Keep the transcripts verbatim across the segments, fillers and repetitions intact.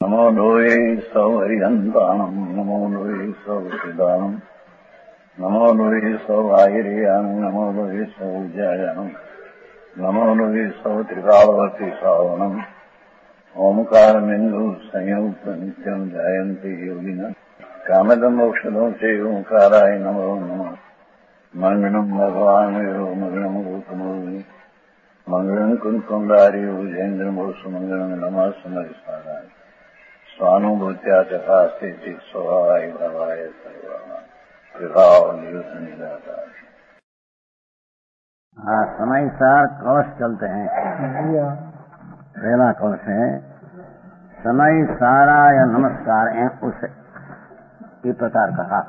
नमो लोये सौहरिहन्ताणम् नमो लोये सौहृदानम् नमो लोये सौभागिर्यानम् नमो लोये सौजायानम् नमो लोये सौत्रिकालवती सावनम् ओंकारमिन्दु संयुक्त नित्यम् जायन्ति योगिनः कामदम् मोक्षदम् च ओंकाराय नमो नमः मङ्गलम् भगवान् वीरो मङ्गलम् रूपमोहि मङ्गलम् कुन्कुण्डारि भुजेन्द्रमोसु मङ्गलम् नमः समरिसाराय स्वानुभूत्या तथा स्थिति स्वभावाय भवाय सर्वभाव नियुक्त निराकार। हाँ, समय सार कलश चलते हैं। पहला कलश है समय सारा या नमस्कार है, उसे इस प्रकार कहा।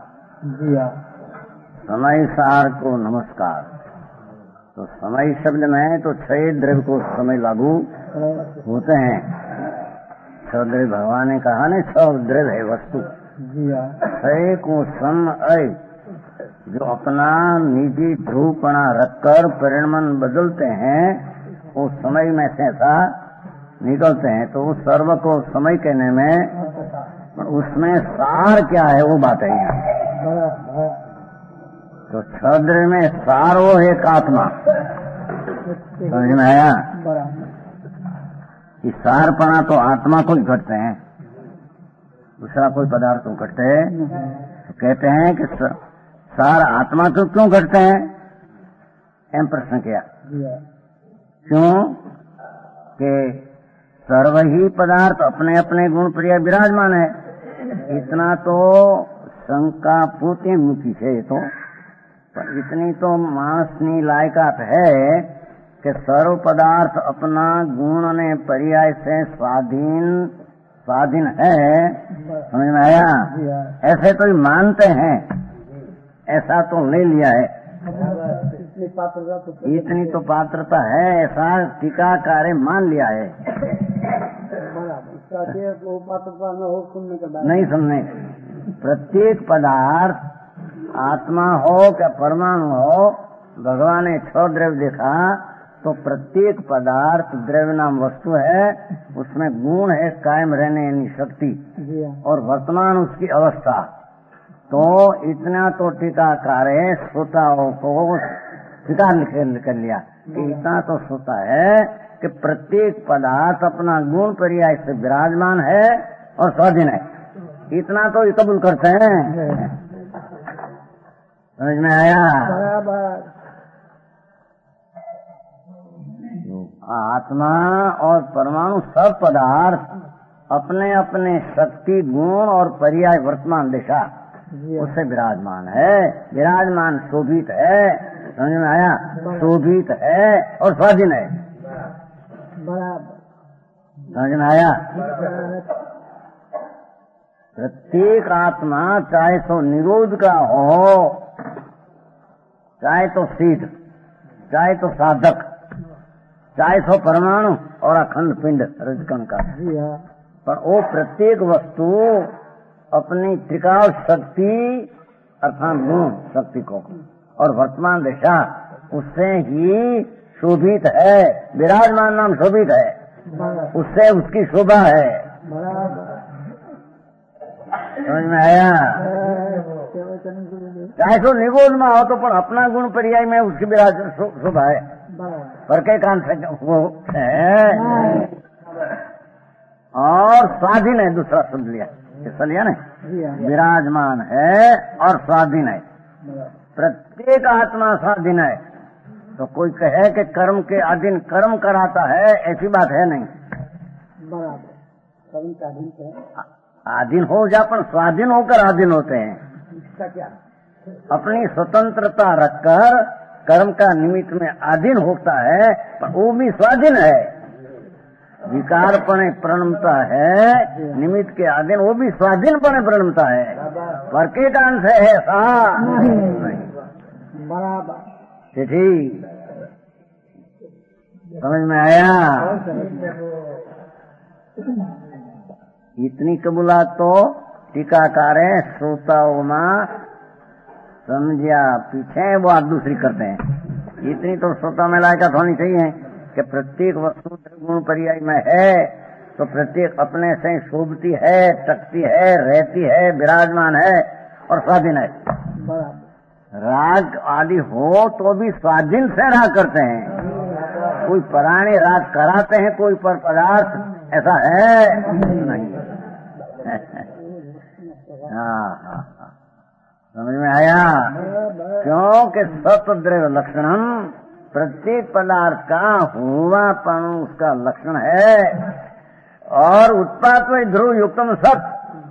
समय सार को नमस्कार। तो समय शब्द में तो छह द्रव्य को समय लागू होते हैं। छह द्रव्य भगवान ने कहा ना, छह द्रव्य है वस्तु। छह को सम अय जो अपना निजी ध्रुवपणा रखकर परिणमन बदलते हैं, वो समय में से ऐसा निकलते हैं। तो उस सर्व को समय कहने में उसमें सार क्या है वो बात है यहाँ। तो छह द्रव्य में सार वो एक आत्मा, समझ में आया? कि सारपणा तो आत्मा को ही घटते हैं, दूसरा कोई पदार्थ को घटते हैं। तो कहते हैं कि सार आत्मा तो क्यों घटते हैं? एम प्रश्न किया। क्यों कि सर्व ही पदार्थ अपने अपने गुण प्रिय विराजमान है। इतना तो शंका पूर्ति मुखी है। तो पर इतनी तो मानसनी लायकात है कि सर्व पदार्थ अपना गुण ने पर्याय से स्वाधीन स्वाधीन है। समझ में आया? ऐसे तो मानते हैं, ऐसा तो ले लिया है। इतनी तो पात्रता है, ऐसा टीकाकार मान लिया है। नहीं सुनने, प्रत्येक पदार्थ आत्मा हो क्या परमाणु हो, भगवान ने छह द्रव्य देखा तो प्रत्येक पदार्थ द्रव्य नाम वस्तु है, उसमें गुण है कायम रहने यानी शक्ति, और वर्तमान उसकी अवस्था। तो इतना तो टीकाकार है, श्रोताओं को टीका कर लिया कि इतना तो श्रोता है कि प्रत्येक पदार्थ अपना गुण पर्याय से विराजमान है और स्वाधीन है। इतना तो ये कबूल करते हैं। समझ में आया? आत्मा और परमाणु सब पदार्थ अपने अपने शक्ति गुण और पर्याय वर्तमान दिशा उससे विराजमान है। विराजमान शोभित है, समझ में आया? शोभित है और स्वाधीन है। समझ में आया? प्रत्येक आत्मा चाहे तो निरोध का हो, चाहे तो सिद्ध, चाहे तो साधक, चाहे तो परमाणु और अखंड पिंड रजकण का, पर वो प्रत्येक वस्तु अपनी त्रिकाल शक्ति अर्थात गुण शक्ति को और वर्तमान दिशा उससे ही शोभित है। विराजमान नाम शोभित है, उससे उसकी शोभा है। समझ में आया? चाहे तो निगोद में हो तो पर अपना गुण पर्याय में उसकी विराज शोभा है। पर के कान से वो है और स्वाधीन है। दूसरा शब्द लिया, कैसा लिया ना? विराजमान है और स्वाधीन है। प्रत्येक आत्मा स्वाधीन है। तो कोई कहे कि कर्म के अधीन कर्म कराता है, ऐसी बात है नहीं। अधीन हो जा पर स्वाधीन होकर अधीन होते हैं। इसका क्या? अपनी स्वतंत्रता रखकर कर्म का निमित्त में अधीन होता है, पर वो भी स्वाधीन है। विकार पणे प्रणमता है, निमित्त के अधीन वो भी स्वाधीन पणे प्रणमता है। पर के कान से है सा ठीक। समझ में आया? इतनी कबूलात तो टीकाकार है श्रोताओं में समझिया पीछे वो आप दूसरी करते हैं। इतनी तो श्रोता में लायकात होनी चाहिए कि प्रत्येक वस्तु गुण पर्याय में है तो प्रत्येक अपने से शोभती है, टकती है, रहती है, विराजमान है और स्वाधीन है। राग आदि हो तो भी स्वाधीन से राग करते हैं। कोई पराने राग कराते हैं, कोई पर पदार्थ ऐसा है नहीं। हाँ हाँ हाँ, समझ में आया? क्योंकि सत्वद्रव्य लक्षणम, प्रत्येक पदार्थ का हुआपन उसका लक्षण है। और उत्पाद वही ध्रुव युक्तम सत,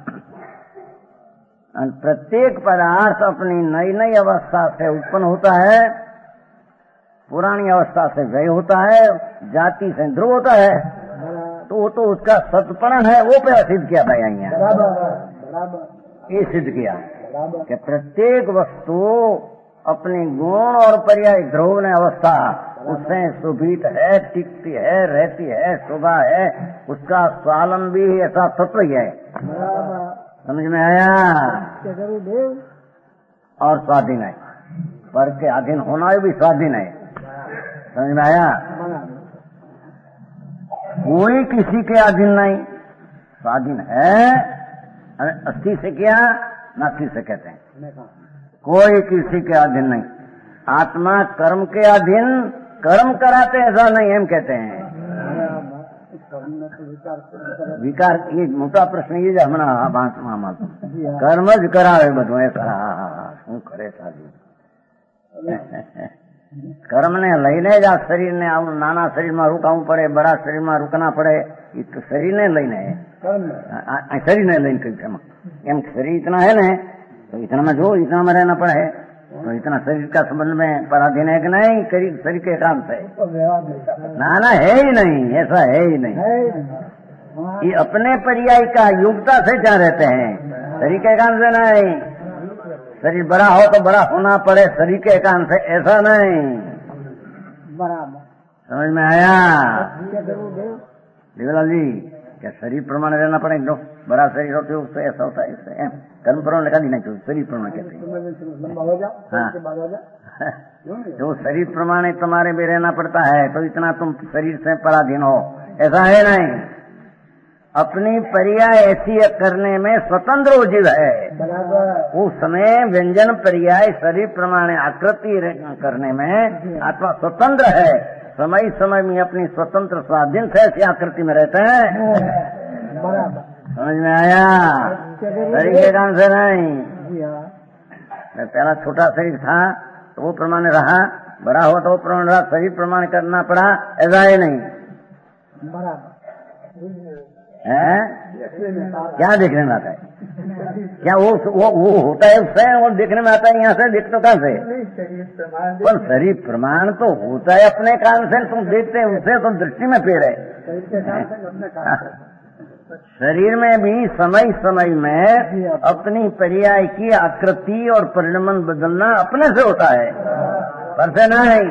प्रत्येक पदार्थ अपनी नई नई अवस्था से उत्पन्न होता है, पुरानी अवस्था से व्यय होता है, जाति से ध्रुव होता है। तो वो तो उसका सत्परण है, वो पे सिद्ध किया था यहाँ, ये सिद्ध किया कि प्रत्येक वस्तु अपनी गुण और पर्याय ध्रुव ने अवस्था उससे सुभीत है, टिकती है, रहती है, शोभा है, उसका स्वावलंबी ऐसा तत्व ही है। समझ में आया? और स्वाधीन है, पर के अधीन होना भी स्वाधीन है। समझ में आया? कोई किसी के अधीन नहीं, स्वाधीन है। अस्थि से किया, नास्ति से कहते हैं। कोई किसी के अधीन नहीं। आत्मा कर्म के अधीन, कर्म कराते ऐसा नहीं हम कहते हैं। विकार, ये मोटा प्रश्न ये जो हमारा बात मामा कर्म ज करावे બધું ऐसा શું કરે સાધુ? કર્મ ને લઈને જ આ શરીરને આવું નાના શરીરમાં રોકાવું પડે, બડા શરીરમાં રોકના પડે, એ તો શરીરને લઈને શરીરને લઈને કહ્યું એમ शरीर इतना है ना, तो इतना में जो इतना में रहना पड़े, तो इतना शरीर का संबंध में पराधीन है कि नहीं? शरीर के काम से ना ना है ही नहीं, ऐसा है ही नहीं। ये अपने पर्याय का योग्यता से क्या रहते हैं, शरीर के काम से नहीं। शरीर बड़ा हो तो बड़ा होना पड़े, शरीर के काम से ऐसा नहीं। समझ में आया देवलाल जी? क्या शरीर प्रमाण रहना पड़ेगा? बड़ा शरीर होते उससे ऐसा होता है, इससे कर्म प्रमाण लगा देना चाहिए, शरीर प्रमाण कहते हैं। हाँ, जो शरीर प्रमाण तुम्हारे में रहना पड़ता है, तो इतना तुम शरीर से पराधीन हो, ऐसा है नहीं। अपनी पर्याय ऐसी करने में स्वतंत्र वो जीव है। उस समय व्यंजन पर्याय शरीर प्रमाण आकृति करने में आत्मा स्वतंत्र है। समय समय में अपनी स्वतंत्र स्वाधीन से ऐसी आकृति में रहते हैं। समझ में आया? शरीर के काम से नहीं। पहला छोटा शरीर था तो वो प्रमाण रहा, बड़ा हुआ तो वो प्रमाण रहा, शरीर प्रमाण करना पड़ा, ऐसा ही नहीं है। क्या देखने में आता है? क्या वो वो वो होता है उससे, वो देखने में आता है यहाँ से, देखते कहाँ से? पर शरीर प्रमाण तो होता है अपने कान से, तुम देखते हैं उससे, तुम दृष्टि में पेड़ है। शरीर में भी समय समय में अपनी पर्याय की आकृति और परिणमन बदलना अपने से होता है, पर से नहीं।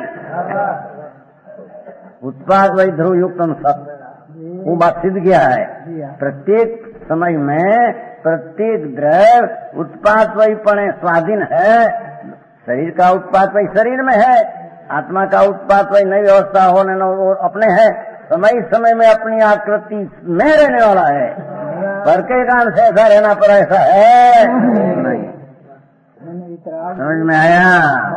उत्पाद वही ध्रुव युक्तम सब, वो बात सिद्ध किया है। प्रत्येक समय में प्रत्येक द्रव्य उत्पाद वही पड़े स्वाधीन है। शरीर का उत्पाद वही शरीर में है, आत्मा का उत्पाद वही नई व्यवस्था होने न वो अपने है। समय समय में अपनी आकृति में रहने वाला है, पर के कारण से ऐसा रहना पड़ा, ऐसा है नहीं। समझ में आया?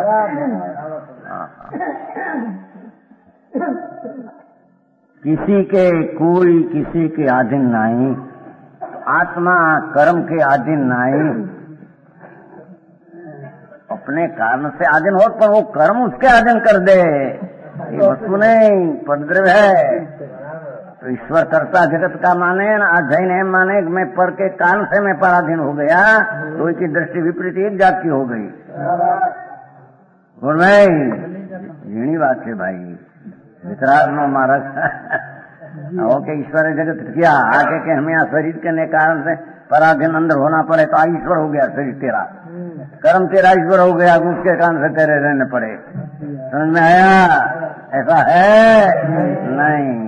किसी के कोई किसी के अधीन नहीं, आत्मा कर्म के अधीन नहीं। अपने कारण से अधीन हो पर वो कर्म उसके अधीन कर दे, ये वस्तु नहीं, पदद्रव्य है। तो ईश्वर कर्ता जगत का माने ना, अध्ययन है माने मैं पर के कारण से मैं पराधीन हो गया, तो इसकी दृष्टि विपरीत एक जात की हो गई। और भाई यही बात है भाई, वितराग नो महाराज ओके ईश्वर जगत किया आके के हमें यहाँ शरीर के कारण से पराधीन अंदर होना पड़े, तो ईश्वर हो गया शरीर तेरा, कर्म तेरा ईश्वर हो गया, उसके कारण से तेरे रहने पड़े। समझ में आया? ऐसा है नहीं।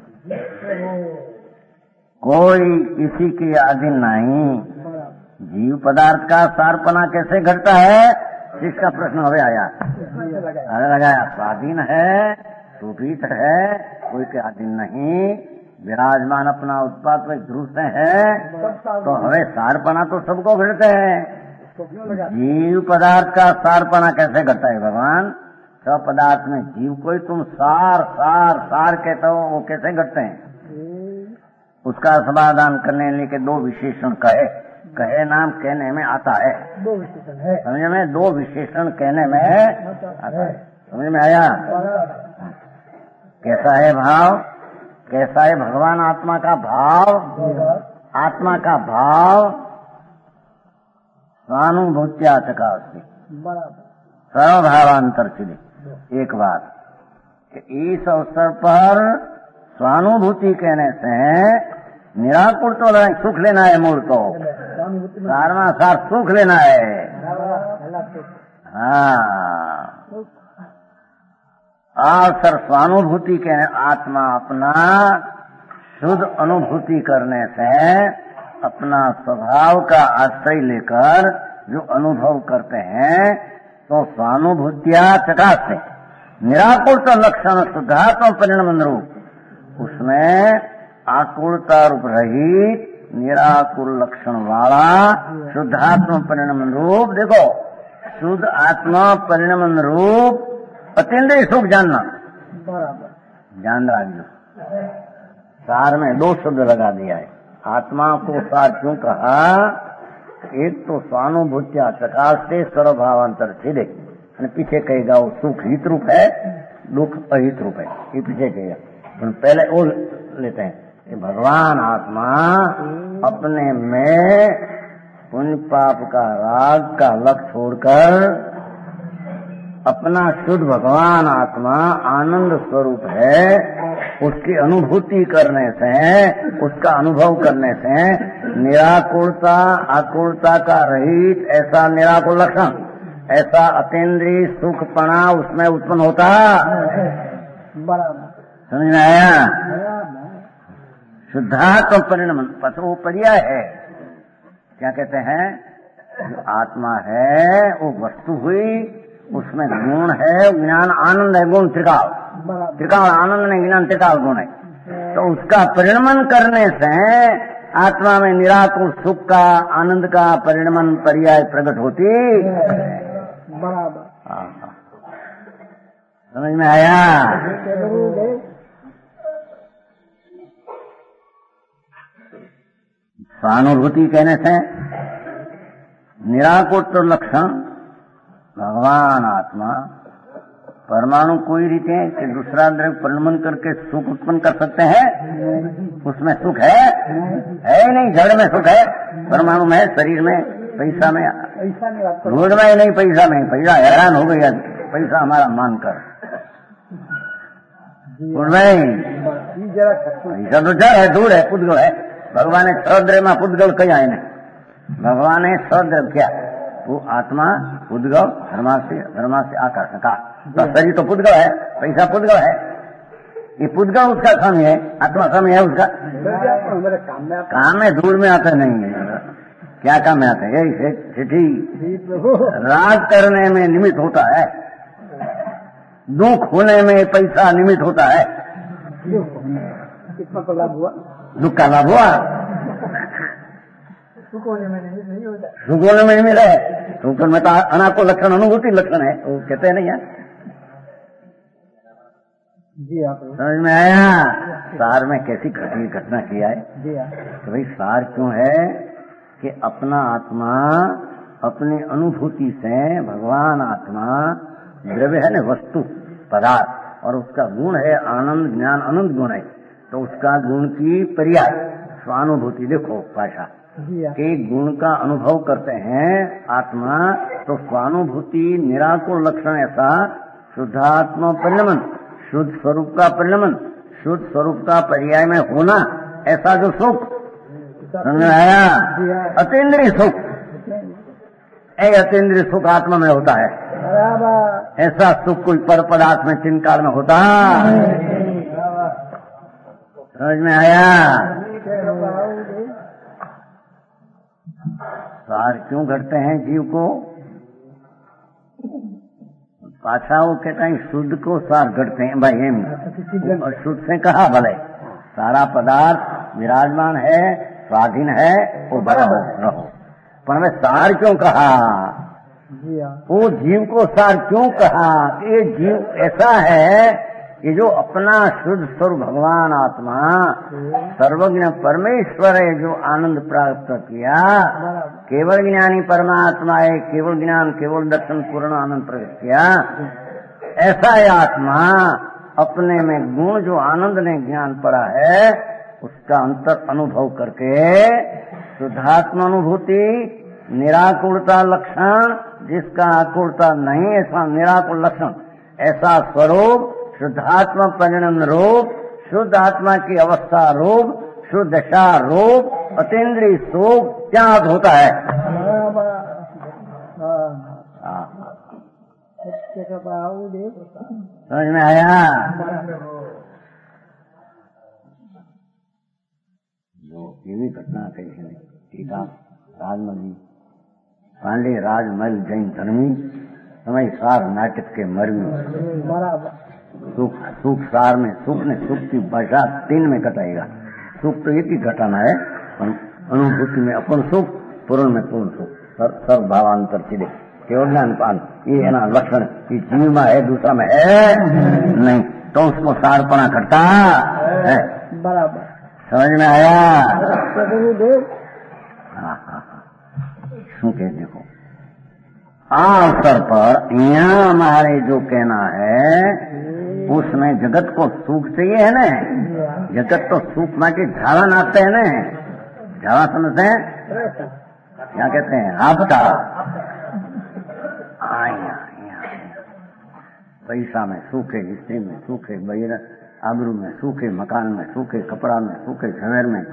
कोई किसी के अधीन नहीं। जीव पदार्थ का सारपना कैसे घटता है, इसका प्रश्न हमें आया। अरे लगाया स्वाधीन है, सुपीत है, कोई के अधीन नहीं, विराजमान अपना उत्पाद में ध्रुव से है, तो हमें सारपना तो सबको घटते हैं। जीव पदार्थ का सारपना कैसे घटता है भगवान? सब पदार्थ में जीव कोई तुम सार सार सार कहते हो, वो कैसे घटते हैं? उसका समाधान करने के दो विशेषण कहे कहे नाम कहने में आता है। दो विशेषण है, समझ में? दो विशेषण कहने में आता है। समझ में आया? कैसा है भाव? कैसा है भगवान आत्मा का भाव? आत्मा का भाव स्वानुभूत्या चकास्ति, सर्वभावांतर सिद्धि। एक बात कि इस अवसर पर स्वानुभूति कहने से निराकुल तो सुख लेना है, मूल तो सारवा सार सुख लेना है। हाँ, और सर स्वानुभूति के आत्मा अपना शुद्ध अनुभूति करने से अपना स्वभाव का आश्रय लेकर जो अनुभव करते हैं, तो स्वानुभूतिया चकास्ते निराकुल तो लक्षण शुद्धात्म परिणाम रूप, उसमें आकुलता रूप रहित निराकुल लक्षण वाला शुद्धात्म परिणाम रूप, देखो शुद्ध आत्मा परिणाम रूप अतीन्द्रिय सुख जानना, ध्यान रखिए। सार में दो शब्द लगा दिया है। आत्मा को सार क्यों कहा? एक तो स्वानुभूत्या चकास्ते सर्वभावांतर सिद्धे, पीछे कहेगा वो सुख हित रूप है, दुख अहित रूप है, ये पीछे कहेगा। पहले वो लेते हैं कि भगवान आत्मा अपने में पुण्य पाप का राग का लक्ष्य छोड़कर अपना शुद्ध भगवान आत्मा आनंद स्वरूप है, उसकी अनुभूति करने से, उसका अनुभव करने से निराकुलता आकुलता का रहित ऐसा निराकुल लक्षण, ऐसा अतीन्द्रिय सुखपना उसमें उत्पन्न होता। समझ में आया? शुद्धात्म परिणाम वो पर्याय है। क्या कहते हैं? जो आत्मा है वो वस्तु हुई, उसमें गुण है, ज्ञान आनंद है, गुण त्रिकाल, त्रिकाल आनंद नहीं, ज्ञान त्रिकाल गुण है। तो उसका परिणमन करने से आत्मा में निराकुल सुख का आनंद का परिणमन पर्याय प्रकट होती। समझ में आया? स्वानुभूति कहने से निराकुल तो लक्षण भगवान आत्मा परमाणु कोई रीते है कि दूसरा द्रव्य परिणमन करके सुख उत्पन्न कर सकते हैं? उसमें सुख है है नहीं, जड़ में सुख है, परमाणु में, शरीर में, पैसा में, रोज में नहीं, पैसा में। पैसा हैरान हो गया, पैसा हमारा मानकर पैसा तो जड़ है, दूर है, पुद्गल है। भगवान सद्र में पुद्गल कया है, भगवान है सद्र क्या? वो आत्मा पुद्गल, धर्मा से धर्मा से आकाश का, तो शरीर तो पुद्गल है, पैसा पुद्गल है। ये पुद्गल उसका स्वामी है, आत्मा स्वामी है उसका। काम में धूल में आता नहीं है, क्या काम में आता है? यही चिट्ठी राज करने में निमित्त होता है, दुख होने में पैसा निमित्त होता है। कितना तो लाभ हुआ? दुख का लाभ हुआ, सुख होने में नहीं होता, सुख होने में नहीं मिला है। सुख में तो अनाको लक्षण अनुभूति लक्षण है, वो कहते नहीं है। जी आप समझ में आया? सार में कैसी घटनी घटना किया है कि भाई सार क्यों है कि अपना आत्मा अपनी अनुभूति से भगवान आत्मा द्रव्य है न, वस्तु पदार्थ, और उसका गुण है आनंद, ज्ञान अनंत गुण है, तो उसका गुण की पर्याय स्वानुभूति। देखो भाषा के गुण का अनुभव करते हैं आत्मा, तो स्वानुभूति निराकुल लक्षण ऐसा शुद्धात्मा परिणमन, शुद्ध स्वरूप का परिणमन, शुद्ध स्वरूप का पर्याय में होना, ऐसा जो सुख समझ आया? अतीन्द्रिय सुख, ऐ अतीन्द्रिय सुख आत्मा में होता है। ऐसा सुख कोई पर पदार्थ में चिन्हकाल में होता। समझ में आया? सार क्यों घटते हैं जीव को? पाछा वो कहते हैं शुद्ध को सार घटते हैं भाई, एम और शुद्ध से कहा भले सारा पदार्थ विराजमान है, स्वाधीन है, वो बड़ा हो रहो। पर हमें सार क्यों कहा? जी हाँ। वो जीव को सार क्यों कहा? ये जीव ऐसा है कि जो अपना शुद्ध स्वरूप भगवान आत्मा सर्वज्ञ परमेश्वर है, जो आनंद प्राप्त किया, केवल ज्ञानी परमात्मा है, केवल ज्ञान केवल दर्शन पूर्ण आनंद प्रकट किया, ऐसा है आत्मा अपने में गुण जो आनंद ने ज्ञान पड़ा है उसका अंतर अनुभव करके शुद्धात्मा अनुभूति, निराकुलता लक्षण, जिसका आकुलता नहीं ऐसा निराकुल लक्षण, ऐसा स्वरूप शुद्धात्मा परिणम रूप, शुद्ध आत्मा की अवस्था रूप, शुद्ध दशा रूप, अतीन्द्रिय सुख क्या होता है? समझ में आया? जो ये भी घटना कही है टीका राजमल पांडे राजमल जैन धर्मी समय सार नाटक के मरमी सुख सुख सार में सुख ने सुख की भाषा तीन में घटाएगा। सुख तो एक ही घटाना है, अनुभूति में अपन सुख, पूर्ण में पूर्ण सुख, सर सर्व भावांतर सीधे केवल ज्ञान पान, ये है ना लक्षण। ये जीव में है, दूसरा में है नहीं, तो उसको सारपना करता है। बराबर समझ में आया? हाँ हाँ हाँ शू कह देखो आ अवसर पर यहाँ हमारे जो कहना है उसमें जगत को सुख चाहिए है ना। जगत तो सुख में के झाड़न आते हैं ना, झाड़ा समझते हैं क्या कहते हैं? आपदा आया पैसा में सूखे, स्त्री में सूखे, बैर आबरू में सूखे, मकान में सूखे, कपड़ा में सूखे, जवेर में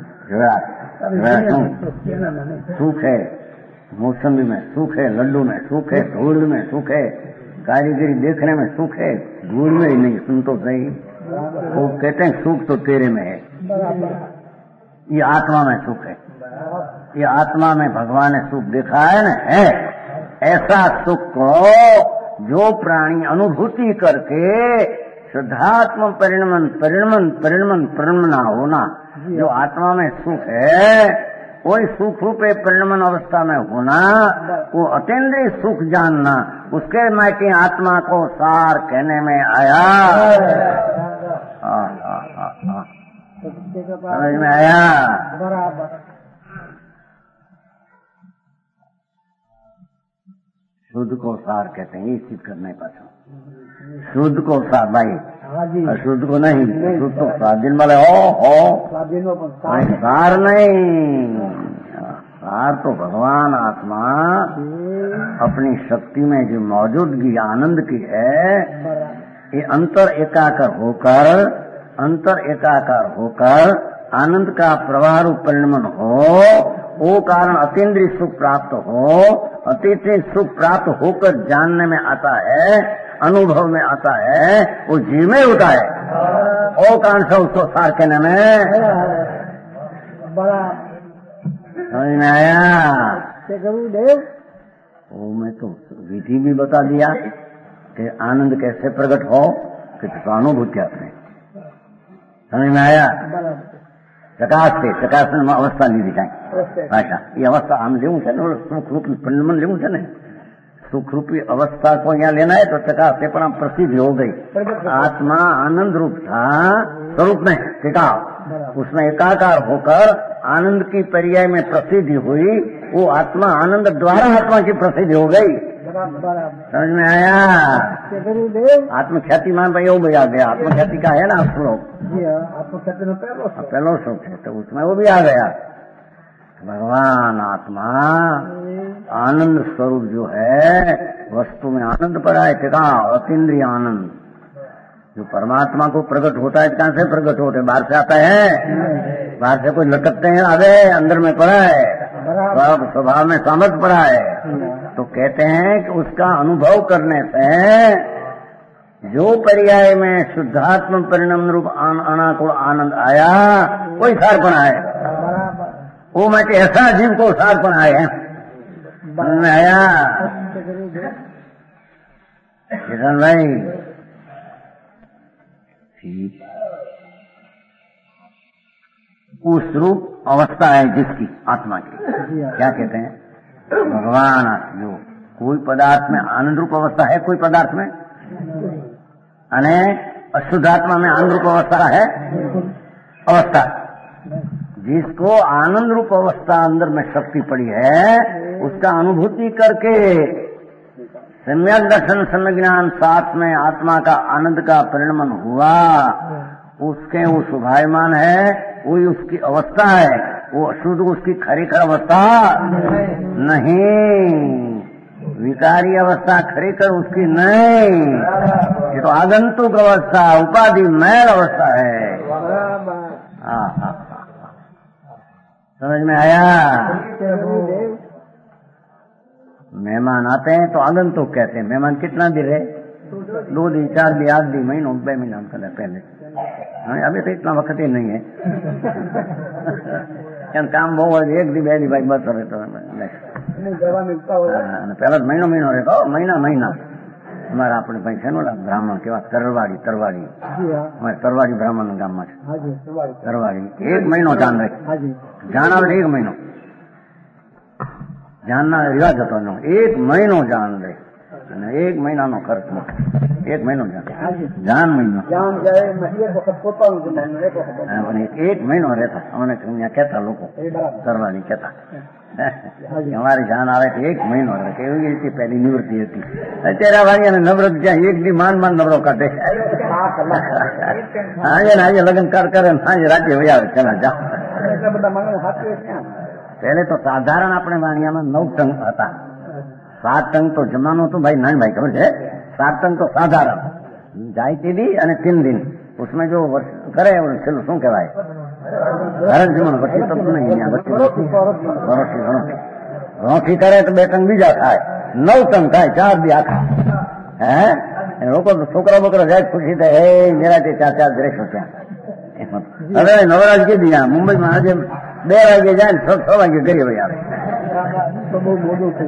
सूखे, मौसमी में सूखे, लड्डू में सूखे, धूल में सूखे, कारीगरी देखने में सूखे, धूल में ही नहीं। सुन तो सही, वो कहते हैं सुख तो तेरे में है, ये आत्मा में सुख है, ये आत्मा में भगवान ने सुख देखा है ना, है ऐसा सुख को जो प्राणी अनुभूति करके शुद्धात्म परिणमन परिणमन परिणमन परिणमना होना, जो आत्मा में सुख है वही सुख रूपे परिणमन अवस्था में होना, वो अतीन्द्रिय सुख जानना, उसके मायके आत्मा को सार कहने में आया। समझ में आया? बराबर शुद्ध को सार कहते हैं, ये सिद्ध करने पर शुद्ध को सार भाई, अशुद्ध को नहीं, शुद्ध तो सार दिन वाले हो हो सार नहीं। सार तो भगवान आत्मा अपनी शक्ति में जो मौजूदगी आनंद की है, ये अंतर एकाकार होकर अंतर एकाकार होकर आनंद का प्रवाह रूप परिणमन हो, वो कारण अतीन्द्रिय सुख प्राप्त हो, अतीन्द्रिय सुख प्राप्त होकर जानने में आता है, अनुभव में आता है, वो जीव में होता है। वो कारण से उसको सार कहने में बड़ा समझ में आया? गुरुदेव वो मैं तो विधि भी बता दिया कि आनंद कैसे प्रकट हो, कि अनुभूति आपने समझ में आया? प्रकाश से प्रकाशन में अवस्था ली जाए अच्छा, ये अवस्था हम लेવું છે ને, સુખ રૂપી પરિણમન લેવું છે ને, सुख रूपी अवस्था को यहाँ लेना है तो प्रकाश से पर प्रसिद्ध हो गई। आत्मा आनंद रूप था स्वरूप में टिका, उसमें एकाकार होकर आनंद की पर्याय में प्रसिद्धि हुई, वो आत्मा आनंद द्वारा आत्मा की प्रसिद्धि हो गई। समझ में आया? आत्मख्याति मान भाई वो भी आ गया, आत्मख्याति का है ना श्लोक, आत्मख्याति में पहला श्लोक है, तो उसमें वो भी आ गया। भगवान आत्मा आनंद स्वरूप जो है, वस्तु में आनंद पड़ा है, टिका अतीन्द्रिय आनंद जो परमात्मा को प्रकट होता है, कहां से प्रकट होते? बाहर से आता है, बाहर से कोई लटकते हैं आगे, अंदर में पड़ा है, स्वभाव में सामर्थ्य पड़ा है। तो कहते हैं कि उसका अनुभव करने से जो पर्याय में शुद्धात्म परिणाम रूप अनाकुल आनंद आया, कोई सारपण है, वो मैं ऐसा जीव को सारपण आए हैं। आया किशन भाई? ठीक उस रूप अवस्था है जिसकी आत्मा की, क्या कहते हैं? भगवान जो कोई पदार्थ में आनंद रूप अवस्था है, कोई पदार्थ में अने अशुद्ध आत्मा में आनंद रूप अवस्था है अवस्था। जिसको आनंद रूप अवस्था अंदर में शक्ति पड़ी है, उसका अनुभूति करके सम्यक दर्शन सम्यक ज्ञान साथ में आत्मा का आनंद का परिणमन हुआ, उसके वो शुभायमान है, वही उसकी अवस्था है। वो अशुद्ध उसकी खरीखर अवस्था नहीं, विकारी अवस्था खरीखर उसकी नहीं, ये तो आगंतुक अवस्था, उपाधि मैल अवस्था है। हाँ हाँ, समझ में आया? मेहमान आते हैं तो आगंतुक कहते हैं। मेहमान कितना दिन रहे? दो दिन, चार दिन, आठ दिन, महीनों, बे महीना पहले। हाँ, अभी तो इतना वक्त ही नहीं है। काम बहुत एक दिन બે દી ભાઈ બસ હવે તો પેલા મહિનો મહિનો રહેતો, મહિના મહિના અમારા આપણે ભાઈ છે ને બ્રાહ્મણ કેવા તરવાડી તરવાડી અમારે તરવાડી બ્રાહ્મણ ગામમાં છે તરવાડી, એક મહિનો જાન રહે, જાન આવે એક મહિનો જાનના રિવાજ હતો એનો, એક મહિનો જાન રહે અને એક મહિનાનો ખર્ચ એક મહિનો જાન મહિનો એક મહિનો રહેતા અમને ત્યાં કહેતા લોકો તરવાડી કહેતા અમારી જાન આવે તો એક મહિનો રહે, એવી રીતે પહેલી નિવૃત્તિ હતી। અત્યારે વાળી અને નવરત જ્યાં એક દી માંડ માંડ નવરો કાઢે, આજે ને આજે લગ્ન કર કરે સાંજે રાતે વહી આવે ચલા જા। પહેલે તો સાધારણ આપણે વાણિયામાં નવ ટંગ હતા, સાત ટંગ તો જમાનો तो भाई नहीं भाई खबर है, सात टंग तो साधारण जाए दी અને तीन दिन उसमें जो करे શું કહેવાય ભરત જીવન પછી તો નહીં રોટી કરે તો બે ટંગ બીજા થાય, નવ ટંગ થાય, ચાર દી આખા હે લોકો છોકરા બોકરા જાય ખુશી થાય, હે નિરાતે ચાર ચાર દ્રેશો ત્યાં। હવે નવરાજ કીધી આ મુંબઈમાં આજે બે વાગે જાય ને છ છ વાગે ઘરે ભાઈ આવે તો બહુ મોડું થઈ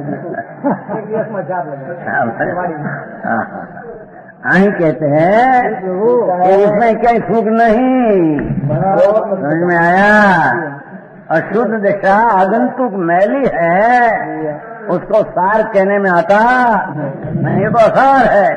ગયું। અહીં कहते हैं कि उसमें कहीं सुख नहीं, समझ में आया? अशुद्ध दिशा आगंतुक मैली है, उसको सार कहने में आता नहीं, ये तो असार है।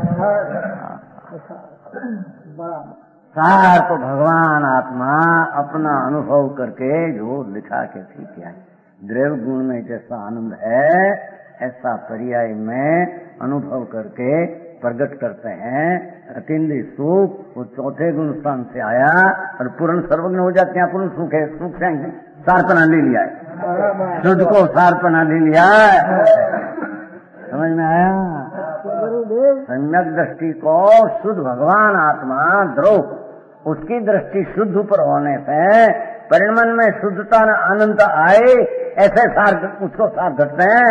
सार तो भगवान आत्मा अपना अनुभव करके जो लिखा के ठीक है, द्रव्य गुण में जैसा आनंद है ऐसा पर्याय में अनुभव करके प्रकट करते हैं। अतिंद्रिय सुख वो चौथे गुण स्थान से आया और पूर्ण सर्वज्ञ हो जाते हैं। पूर्ण सुख है, सुख से सारपना ले लिया है, शुद्ध को सारपना ले लिया है, समझ में आया? सम्यक दृष्टि को शुद्ध भगवान आत्मा ध्रुव, उसकी दृष्टि शुद्ध पर होने से परिणमन में शुद्धता न आनंद आए, ऐसे सार उसको सार घटते हैं,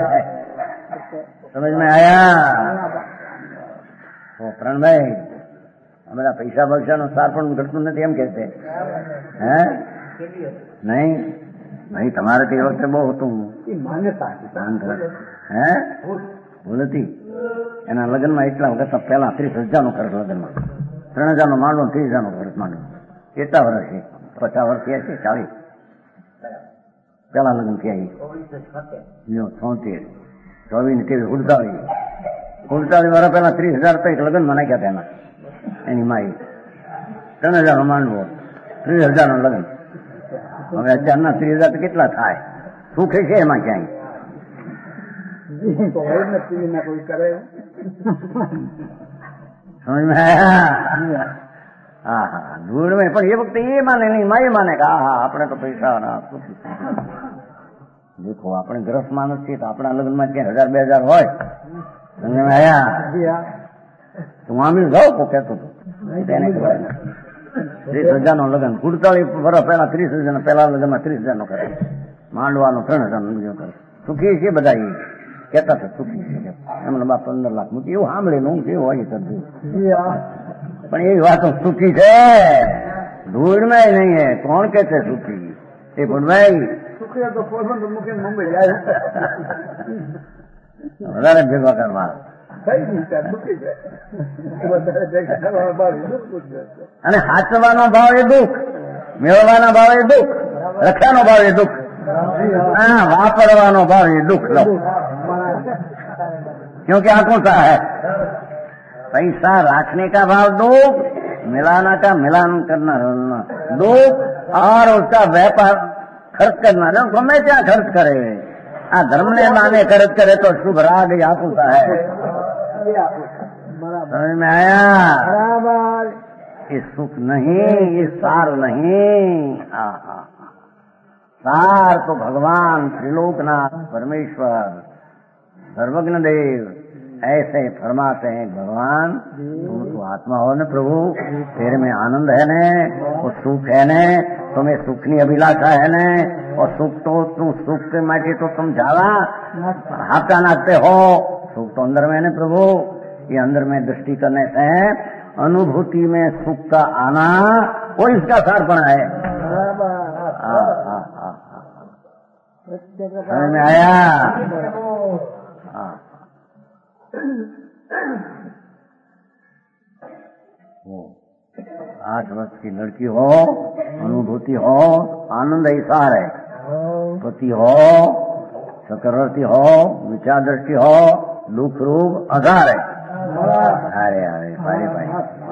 समझ में आया? तो प्रणभाई हमारा पैसा बलसा नो सार पण घटતું નથી એમ કહેते हैं? नहीं भाई તમારે તે વખતે બહુ હતું માન્યતા હે બોલતી એના લગ્નમાં એટલા વખત પહેલા ત્રીસ હજાર નો ખર્ચ લગ્નમાં, ત્રણ હજાર નો માંડવો, ત્રીસ હજાર નો ખર્ચ માંડવો, કેટલા વર્ષ છે? પચાસ વર્ષ થયા છે, ચાલીસ પેલા લગ્ન થયા છોતેર ચોવીસ ને તેવીસ ઉડતાલીસ ઉડતાલીસ વર્ષ પહેલા ત્રીસ હજાર તો એક લગ્ન માં નાખ્યા હતા એના, એની માઈ ત્રણ હજાર નો માંડવો, ત્રીસ હજાર નો લગ્ન। હવે અત્યારના ત્રીસ હજાર કેટલા થાય? સુખે છે એમાં ક્યાંય? समझ में आया? हाँ हाँ धूल में पर ये वक्त ये माने नहीं, माई माने का हाँ अपने तो पैसा ना देखो अपने ग्रस्त मानस थी तो अपना लगन में क्या हजार बे हजार हो, समझ में आया? तो वहां भी जाओ को कहते तो ત્રીસ હજાર નો લગ્ન, કુડતાલીસ વર્ષ પહેલા ત્રીસ હજાર પહેલા લગ્નમાં ત્રીસ હજાર નો કરે, માંડવાનો ત્રણ હજાર નો બીજો કરે, સુખી છે બધા એ કહેતા હતા સુખી છે, એમને બાપ પંદર લાખ મૂકી એવું સાંભળે હું કેવું હોય કરતું, પણ એવી વાતો સુખી છે ધૂળ में नहीं है। कौन कहते सुखी? ये भाई सुखी तो मुखी मुंबई जाए વધારે ભેગા કરવા અને હાચવાનો ભાવ એ દુઃખ, મેળવવાના ભાવે દુઃખ, રક્ષાનો ભાવ એ દુઃખ, हाँ वापरवानो भाव ये दुख लो, क्योंकि आंखों सा है। पैसा रखने का भाव दुख, मिलाना का मिलान करना दुख, और उसका व्यापार खर्च करना ना गमे क्या खर्च करे, आ धर्म ने माने खर्च करे तो शुभ राग आंखों सा है। समझ में आया? ये सुख नहीं, ये सार नहीं। आ, आ, सार तो भगवान त्रिलोकनाथ परमेश्वर सर्वज्ञ देव ऐसे फरमाते हैं, भगवान तुम तो आत्मा हो न प्रभु, तेरे में आनंद है न, और सुख है न, तुम्हें सुखनी अभिलाषा है न, और सुख तो तुम सुख के माटे तो तुम ज्यादा हाथा नाचते हो, सुख तो अंदर में न प्रभु। ये अंदर में दृष्टि करने से अनुभूति में सुख का आना वो इसका सारपणा है। समझ में आया? हाँ, आठ वर्ष की लड़की हो, अनुभूति हो, आनंद ऐसा है, पति हो, चक्रवर्ती हो, विचार दृष्टि हो, दुख रूप आधार है। अरे अरे भाई भाई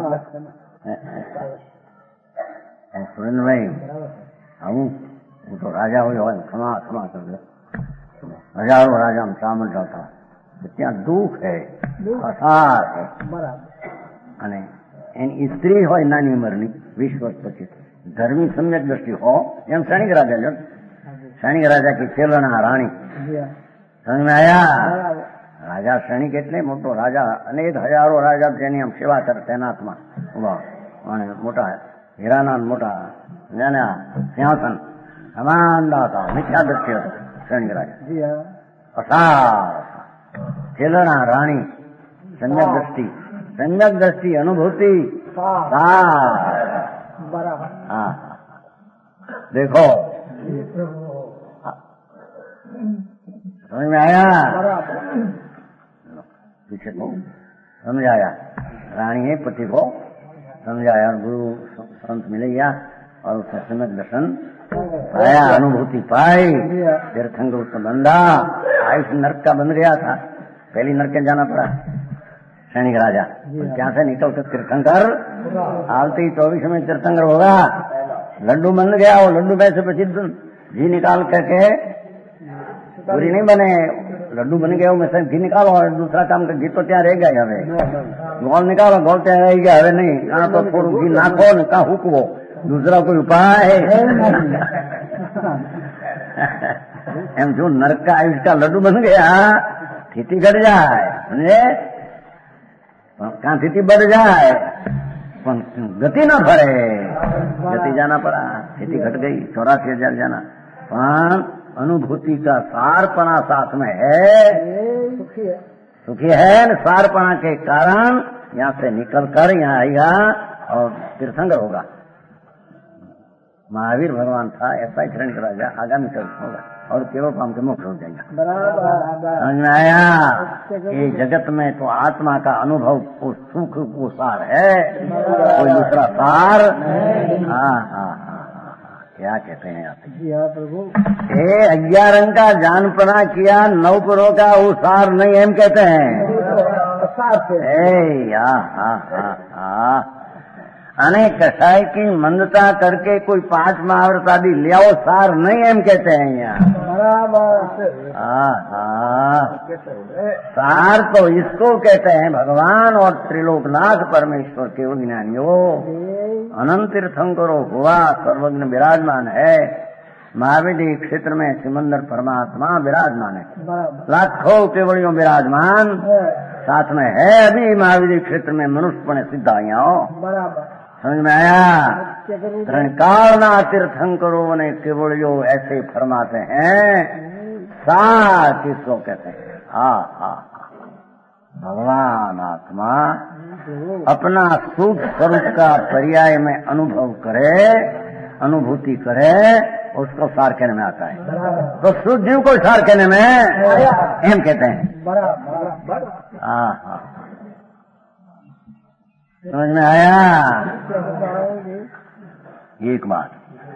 सुरेंद्र भाई, हम तो राजा हो, क्षमा क्षमा कर दे, हजारों राजा में शामिल रहता, ત્યાં દુઃખ है, અસાર है, અને એની સ્ત્રી હોય નાની ઉંમરની વીસ વર્ષ પછી ધર્મી સમ્યક દ્રષ્ટિ હો, એમ સૈનિક રાજા જો સૈનિક રાજા की ખેલણા રાણી। સમજ में आया? રાજા સૈનિક એટલે મોટો રાજા, અનેક હજારો રાજા તેની આમ સેવા કરે તૈનાતમાં ઉભા, અને મોટા હીરાના મોટા સિંહાસન હમાનદા હતા, મિથ્યા દ્રષ્ટિ હતો સૈનિક રાજા, અસાર ખેલણા રાણી, सम्यक दृष्टि, सम्यक दृष्टि अनुभूति। हाँ देखो समझ में आया? पीछे को समझाया, रानी है पति को समझाया, गुरु संत मिल गया और उसका सम्यक दर्शन पाया, अनुभूति पाई, तीर्थंकर उसका बंधा, आयुष नरक का बन गया था, पहली नरक के जाना पड़ा सैनिक राजा, क्या से निकल कर तीर्थंकर आलती चौबीस में तीर्थंकर होगा, लड्डू बन गया, वो लड्डू में से पच्चीस घी निकाल करके पूरी नहीं बने, लड्डू बन गया में से घी निकालो और दूसरा काम का घी तो क्या रह गया, हवे गोल निकालो, गोल क्या रह गया, हवे नहीं कहा तो थोड़ा घी नाखो न कहा हुकवो, दूसरा कोई उपाय एम जो नरक का आयुष का लड्डू बन गया, स्थिति घट जाए, समझे, कहाँ स्थिति बढ़ जाए, गति ना भरे, गति जाना पड़ा, स्थिति घट गई, चौरासी हजार जाना, पर अनुभूति का सारपणा साथ में है, सुखी है, सुखी है न, सारपणा के कारण यहाँ से निकल कर यहाँ आएगा और तीर्थंकर होगा। महावीर भगवान था ऐसा ही शरण का राजा, आगामी कल होगा और केवल पाम के मोक्ष हो जाएगा। समझ में आया? ये जगत में तो आत्मा का अनुभव को सुख को सार है, कोई दूसरा सार। हाँ हाँ हाँ क्या कहते हैं आप? ए अग्यारह अंक का जानपना किया, नौ पुरों का वो सार नहीं, हम कहते हैं ए हाँ हाँ हाँ हाँ अनेक कसाई की मंदता करके कोई पांच महाव्रत आदि ले आओ, सार नहीं एम कहते हैं यहाँ। हाँ हाँ सार तो इसको कहते हैं भगवान और त्रिलोकनाथ परमेश्वर के ज्ञानियों, अनंत तीर्थंकरो हुआ सर्वज्ञ विराजमान है, महावीर क्षेत्र में सिमंदर परमात्मा विराजमान है, लाखों केवड़ियों विराजमान साथ में है, अभी महावीर क्षेत्र में मनुष्य पने सिद्धाइया बराबर। समझ में आया? त्रिकालना तीर्थंकरों ने केवड़ियों ऐसे फरमाते हैं, सार किसको कहते हैं? हाँ हाँ भगवान आत्मा अपना सुख स्वरूप का पर्याय में अनुभव करे, अनुभूति करे, उसको सार कहने में आता है। तो शुद्ध जीव को सार कहने में एम कहते हैं। हाँ हाँ समझ में आया? एक बात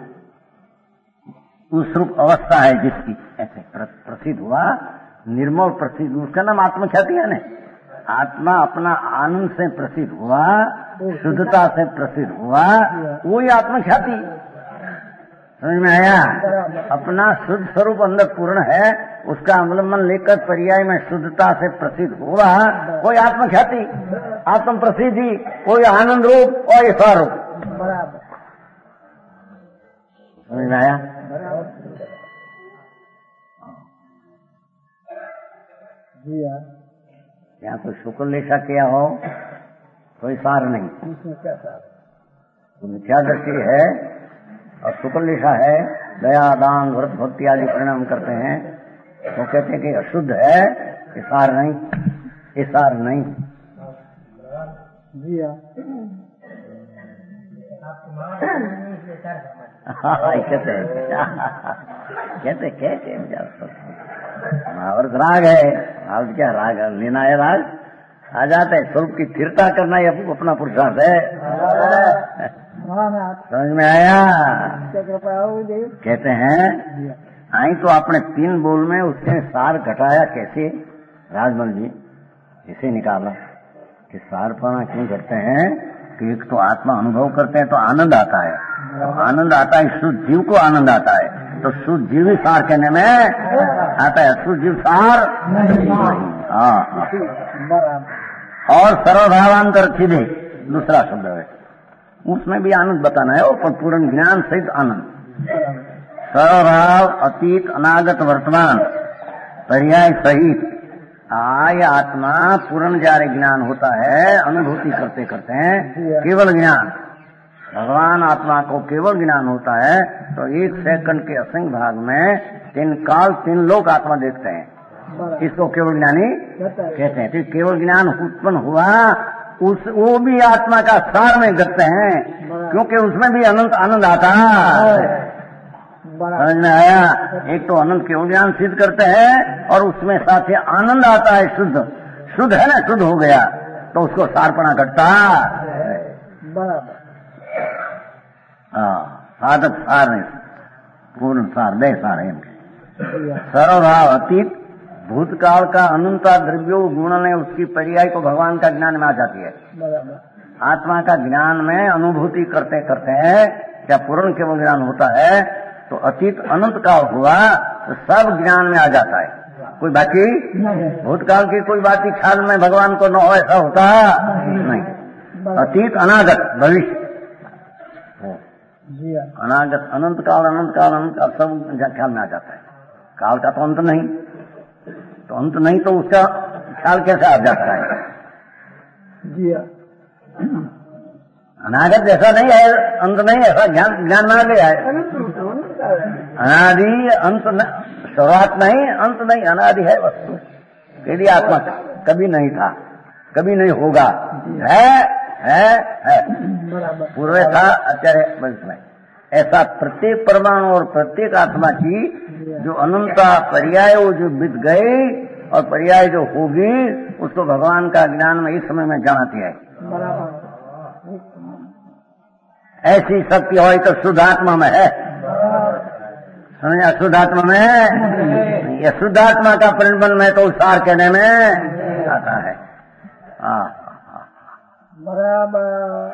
उस रूप अवस्था है जिसकी, ऐसे प्रसिद्ध हुआ, निर्मल प्रसिद्ध, उसका नाम आत्मख्याति है ना। आत्मा अपना आनंद से प्रसिद्ध हुआ, शुद्धता से प्रसिद्ध हुआ, वही आत्मख्याति। समझ में आया? अपना शुद्ध स्वरूप अंदर पूर्ण है, उसका अवलंबन लेकर पर्याय में शुद्धता से प्रसिद्ध हुआ, कोई आत्मख्याति, आत्म प्रसिद्धि, कोई आनंद रूप और ऐसा रूप। समझ में आया? यहाँ कोई शुक्र लेखा किया हो, कोई सार नहीं। मिथ्या दृष्टि है और शुक्र लिखा है, दया दान व्रत भक्ति आदि परिणाम करते हैं, तो कहते हैं कि अशुद्ध है, ये सार नहीं, ये सार नहीं। जी हाँ कहते हैं कहते कहते महावरत राग है, आज क्या राग लेना है, राग आ जाता है, स्वरूप की स्थिरता करना ये अपना पुरुषार्थ है। समझ में आया? कहते हैं आई तो आपने तीन बोल में उसने सार घटाया कैसे, राजमल जी इसे निकाला कि सारपना क्यों करते हैं कि एक तो आत्मा अनुभव करते हैं तो आनंद आता है, तो आनंद आता है, शुद्ध जीव को आनंद आता है, तो शुद्ध जीव ही सार कहने में आता है, शुद्ध जीव सार हाँ। और सर्वभावांतर सीधे दूसरा शब्द है, उसमें भी आनंद बताना है, और पूर्ण ज्ञान सहित आनंद, सर्वभाव अतीत अनागत वर्तमान पर्याय सहित आय आत्मा पूर्ण जारे ज्ञान होता है, अनुभूति करते करते हैं केवल ज्ञान, भगवान आत्मा को केवल ज्ञान होता है, तो एक सेकंड के असंख्य भाग में तीन काल तीन लोग आत्मा देखते हैं, इसको केवल ज्ञानी कहते हैं। तो केवल ज्ञान उत्पन्न हुआ, उस वो भी आत्मा का सार में करते हैं, क्योंकि उसमें भी अनंत आनंद आता है। समझ में आया? एक तो अनंत केवल ज्ञान सिद्ध करते हैं और उसमें साथ ही आनंद आता है, शुद्ध शुद्ध है ना, शुद्ध हो गया तो उसको सारपना घटता है। हाँ, साधक सार नहीं, पूर्ण सार दे सार है। सर्वभाव अतीत भूतकाल का अनंता द्रव्यो गुण ने उसकी पर्याय को भगवान का ज्ञान में आ जाती है। आत्मा का ज्ञान में अनुभूति करते करते हैं, क्या पूर्ण केवल ज्ञान होता है, तो अतीत अनंत काल हुआ तो सब ज्ञान में आ जाता है, कोई बाकी भूतकाल की कोई बात ख्याल में भगवान को न हो ऐसा होता नहीं। अतीत अनागत भविष्य अनागत अनंत काल अनंत काल अनंत काल सब ख्याल में आ जाता है। काल का तो अंत नहीं, तो अंत नहीं तो उसका ख्याल कैसे आ जाता है? अनागत जैसा नहीं है, अंत नहीं, ऐसा ज्ञान ज्ञान में आ गया है। अनादि अंत शुरुआत नहीं, अंत नहीं, अनादि है वस्तु, यदि आत्मा कभी नहीं था, कभी नहीं होगा, है है है, पूर्व था अत्यारे भविष्य में। ऐसा प्रत्येक परमाणु और प्रत्येक आत्मा की जो अनंता पर्याय जो बीत गए और पर्याय जो होगी, उसको भगवान का ज्ञान में इस समय में जानाती है। ऐसी शक्ति हो तो शुद्धात्मा में है, समझा? शुद्धात्मा में, यह शुद्धात्मा का परिबल में तो सार कहने में आता है। हाँ बराबर।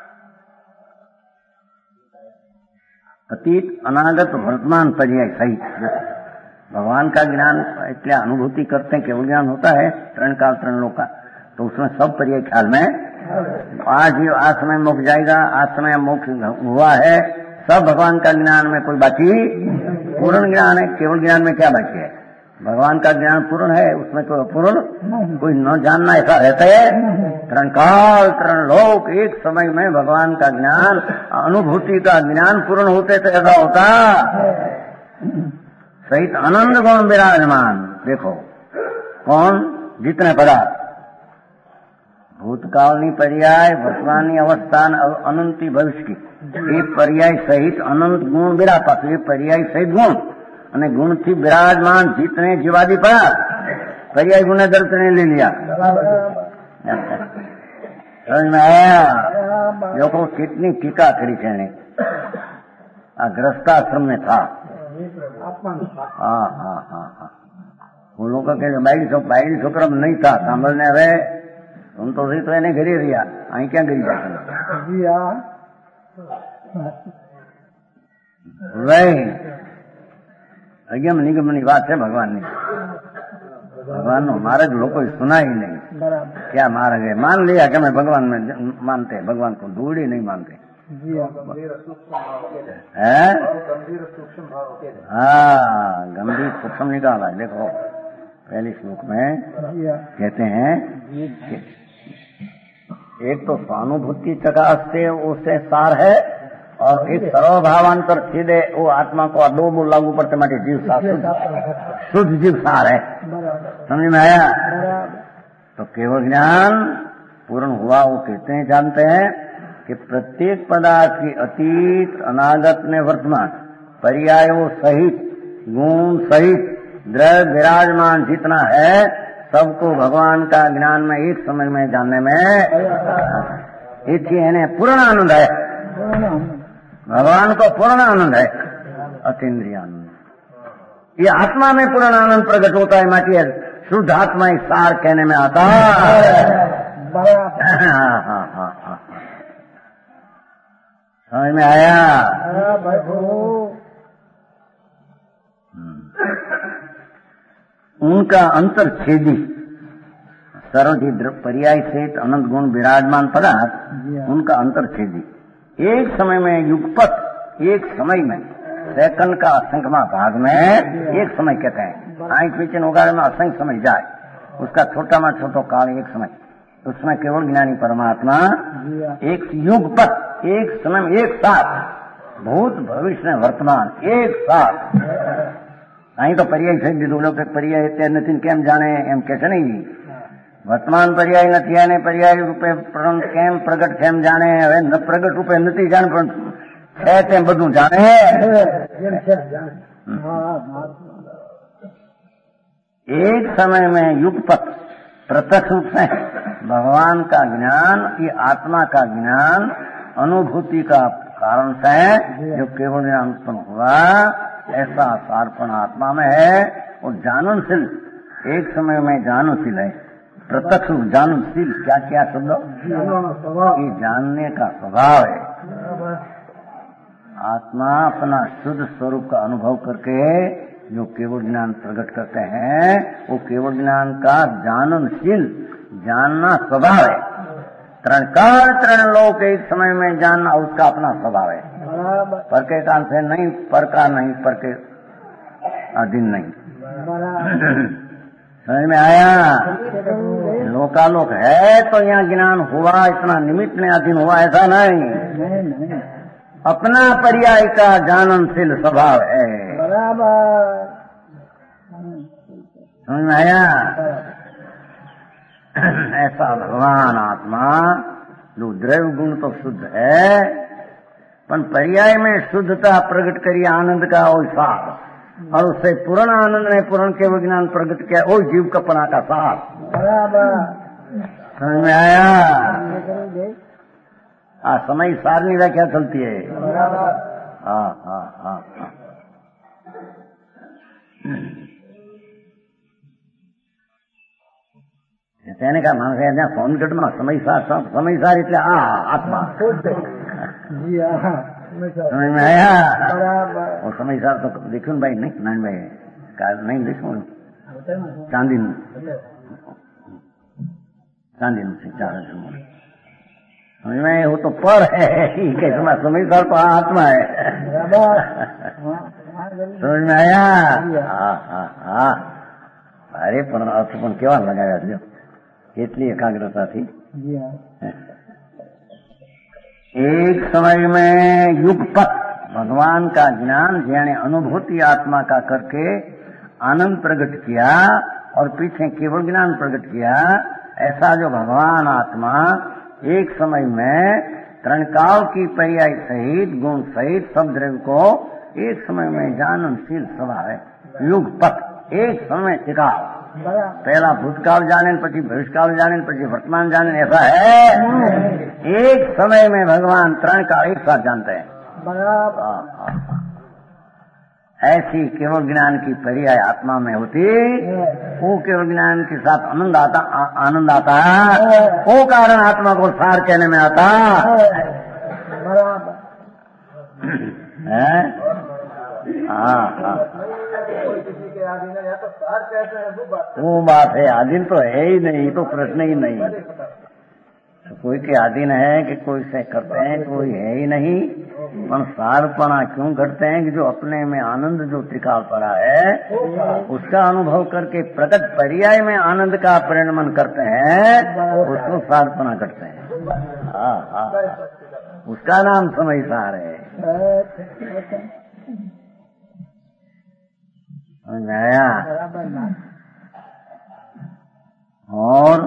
अतीत अनागत वर्तमान पर्याय सही, भगवान का ज्ञान इसलिए अनुभूति करते हैं, केवल ज्ञान होता है त्रण काल त्रण लोक का, तो उसमें सब पर्याय ख्याल में आज ही आज समय मोक्ष जाएगा, आज समय मोक्ष हुआ है, सब भगवान का ज्ञान में कोई बाकी पूर्ण ज्ञान है। केवल ज्ञान में क्या बाकी है? भगवान का ज्ञान पूर्ण है, उसमें कोई अपूर्ण कोई न जानना ऐसा रहता है। त्रण काल त्रण लोक एक समय में भगवान का ज्ञान अनुभूति का ज्ञान पूर्ण होते तो ऐसा होता सहित आनंद गुण विराजमान। देखो कौन? जितने पदार्थ भूतकालनी पर्याय वर्तमानी अवस्थान और अनंती भविष्य की एक पर्याय सहित अनंत गुण विरापक, ये पर्याय सहित गुण અને ગુણથી विराजमान जितने जीवादि पदार्थ पर्याय गुण दर्शन ने ले लिया। समझ में आया? देखो कितनी टीका करी છે ने। आ ग्रस्ताश्रम में था, આપવાનું હા હા હા હા હું લોકો કે બાઈડી છોકરા બાઈડી છોકરા નહીં થા સાંભળને હવે સંતોષી તો એને ઘરે રહ્યા અહીં ક્યાં ગઈ જાય જી હા ભાઈ અગમ નિગમની વાત છે ભગવાનની ભગવાનનો માર્ગ લોકો સુનાઈ नहीं બરાબર क्या मार्ग है मान लिया कि मैं भगवान में मानते हैं भगवान को दूरी नहीं मानते જી હા है हाँ गंभीर सूक्ष्म निकाला है देखो पहले श्लोक में જી હા कहते हैं कि एक तो स्वानुभूति प्रकाश से उससे सार है और एक सर्वभावांतर सीधे वो आत्मा को दो मूल लागू पड़ते माटे जीव सार शुद्ध शुद्ध जीव सार है બરાબર समझ में आया બરાબર तो केवल ज्ञान पूर्ण हुआ वो कहते हैं जानते हैं कि प्रत्येक पदार्थ की अतीत अनागत ने वर्तमान पर्यायों सहित गुण सहित द्रव्य विराजमान जितना है सबको भगवान का ज्ञान में एक समय में जानने में इसलिए पूर्ण आनंद है भगवान को पूर्ण आनंद है अतीन्द्रिय आनंद ये आत्मा में पूर्ण आनंद प्रकट होता है माटी शुद्ध आत्मा एक सार कहने में आता है બરાબર हाँ हाँ हाँ हाँ समझ में आया હા ભાઈ उनका अंतरछेदी सरल पर्याय सहित अनंत गुण विराजमान पदार्थ उनका अंतरछेदी एक समय में युगपत एक समय में सेकंड का असंख्यमा भाग में एक समय कहते हैं आंख पीछे उगाड़े में असंख्य समय जाए उसका छोटा में छोटो काल एक समय उसमें केवल ज्ञानी परमात्मा एक युगपत एक समय में एक साथ भूत भविष्य वर्तमान एक साथ અહીં તો પર્યાય થઈ દીધું લોકો પર્યાય અત્યારે નથી કેમ જાણે એમ કે છે નહીં વર્તમાન પર્યાય નથી અને પર્યાય રૂપે કેમ પ્રગટ કેમ જાણે હવે ન પ્રગટ રૂપે નથી જાણે પણ છે તેમ બધું જાણે एक समय में युगपत प्रत्यक्ष रूप से भगवान का ज्ञान ये आत्मा का ज्ञान अनुभूति का कारण से जो केवल ज्ञान उत्पन्न हुआ ऐसा सारपण आत्मा में है और जाननशील एक समय में जाननशील है प्रत्यक्ष जाननशील क्या क्या शब्द ये जानने का स्वभाव है आत्मा अपना शुद्ध स्वरूप का अनुभव करके जो केवल ज्ञान प्रकट करते हैं वो केवल ज्ञान का जाननशील जानना स्वभाव है त्रण काल त्रण लोग एक समय में जानना उसका अपना स्वभाव है पर के काल से नहीं पर का नहीं पर के अधीन नहीं समझ में आया लोकालोक है तो यहाँ ज्ञान हुआ इतना निमित्त में अधीन हुआ ऐसा नहीं अपना पर्याय का जाननशील स्वभाव है समझ में आया ऐसा भगवान आत्मा जो द्रव्य गुण तो शुद्ध है पर पर्याय में शुद्धता प्रकट करिए आनंद का वो सार और उससे पूर्ण आनंद ने पूर्ण के विज्ञान प्रकट किया वो जीव कपना का सार समझ में आया हाँ समय सारनी व्याख्या चलती है हाँ हाँ हाँ हाँ તેને કા માણસે ત્યાં સોનગઢમાં સમયસાર સમયસાર એટલે આ આત્મા समझ में आया और समयसार तो देखो भाई नहीं नारायण भाई नहीं देखो चांदी चांदी चार समझ में वो तो पर है कैसे समयसार तो आत्मा है समझ में आया हाँ हाँ हाँ अरे पण अर्थ पण केवा लगाया जो કેટલી એકાગ્રતા थी एक समय में युगपत भगवान का ज्ञान जेने अनुभूति आत्मा का करके आनंद प्रकट किया और पीछे केवल ज्ञान प्रकट किया ऐसा जो भगवान आत्मा एक समय में त्रणकाल की पर्याय सहित गुण सहित सब द्रव्य को एक समय में जाननशील स्वभाव है युगपत एक समय टिकाव पहला भूतकाल जाने पची भविष्यकाल जाने पची वर्तमान जाने ऐसा है एक समय में भगवान त्रण का एक साथ जानते हैं ऐसी केवल ज्ञान की पर्याय आत्मा में होती, वो केवल ज्ञान के साथ आनंद आता आनंद आता है, वो कारण आत्मा को सार कहने में आता है। हाँ हाँ, वो बात है, आधीन तो है ही नहीं, तो प्रश्न ही नहीं। तो कोई के अधीन है कि कोई से करते हैं, कोई है ही नहीं। पर सारपणा क्यों करते हैं कि जो अपने में आनंद जो त्रिकाल पड़ा है उसका अनुभव करके प्रकट पर्याय में आनंद का परिणमन करते हैं, उसको सारपणा करते हैं। हाँ हाँ, उसका नाम समय सार है। आया। और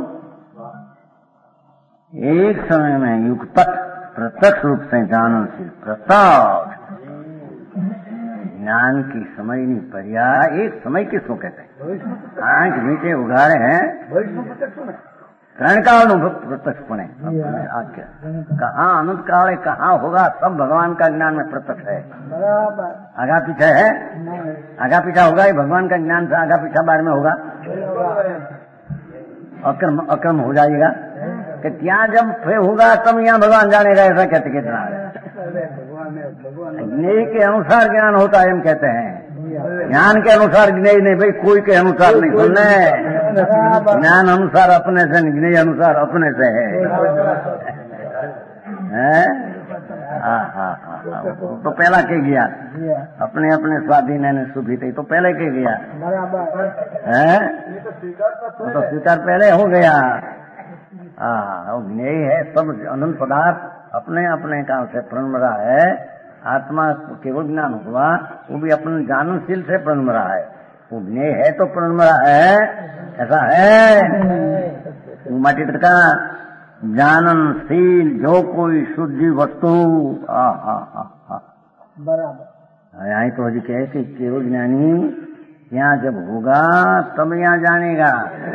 एक समय में युक्त प्रत्यक्ष रूप से जाननशील प्रत्यक्ष ज्ञान की समझनी पर्याय एक समय किसको कहते हैं? आंख नीचे उगाड़े हैं कर्ण का अनुभव प्रत्यक्ष पड़े आज्ञा कहाँ अनंत काल है, कहाँ होगा, सब भगवान का ज्ञान में प्रत्यक्ष है। आगा पीछा है, आगा पीछा होगा, ये भगवान का ज्ञान से आगा पीछा बार में होगा, अक्रम अक्रम हो जाएगा कि क्या जब फिर होगा तब यहाँ भगवान जानेगा, ऐसा कहते कितना ज्ञेय के अनुसार ज्ञान होता है, हम कहते हैं ज्ञान के अनुसार ज्ञेय नहीं, भाई कोई के अनुसार नहीं सुनने, ज्ञान अनुसार अपने से, ज्ञेय अनुसार अपने से है। हाँ हाँ हाँ, तो पहला के गया अपने अपने स्वाधीन है सुभी थे, तो पहले के गया है, तो स्वीकार पहले हो गया। हाँ, ज्ञेय है, सब अनंत पदार्थ अपने अपने काल से प्रणम रहा है। आत्मा केवल ज्ञान हुआ, वो भी अपने जाननशील से प्रणम रहा है, वो ज्ञेय है तो प्रणम रहा है, ऐसा है। माटी का जाननशील जो कोई शुद्धि वस्तु, हाँ हाँ हाँ हाँ बराबर। यहाँ तो हजी कहे कि केवल ज्ञानी यहाँ जब होगा तब यहाँ जानेगा।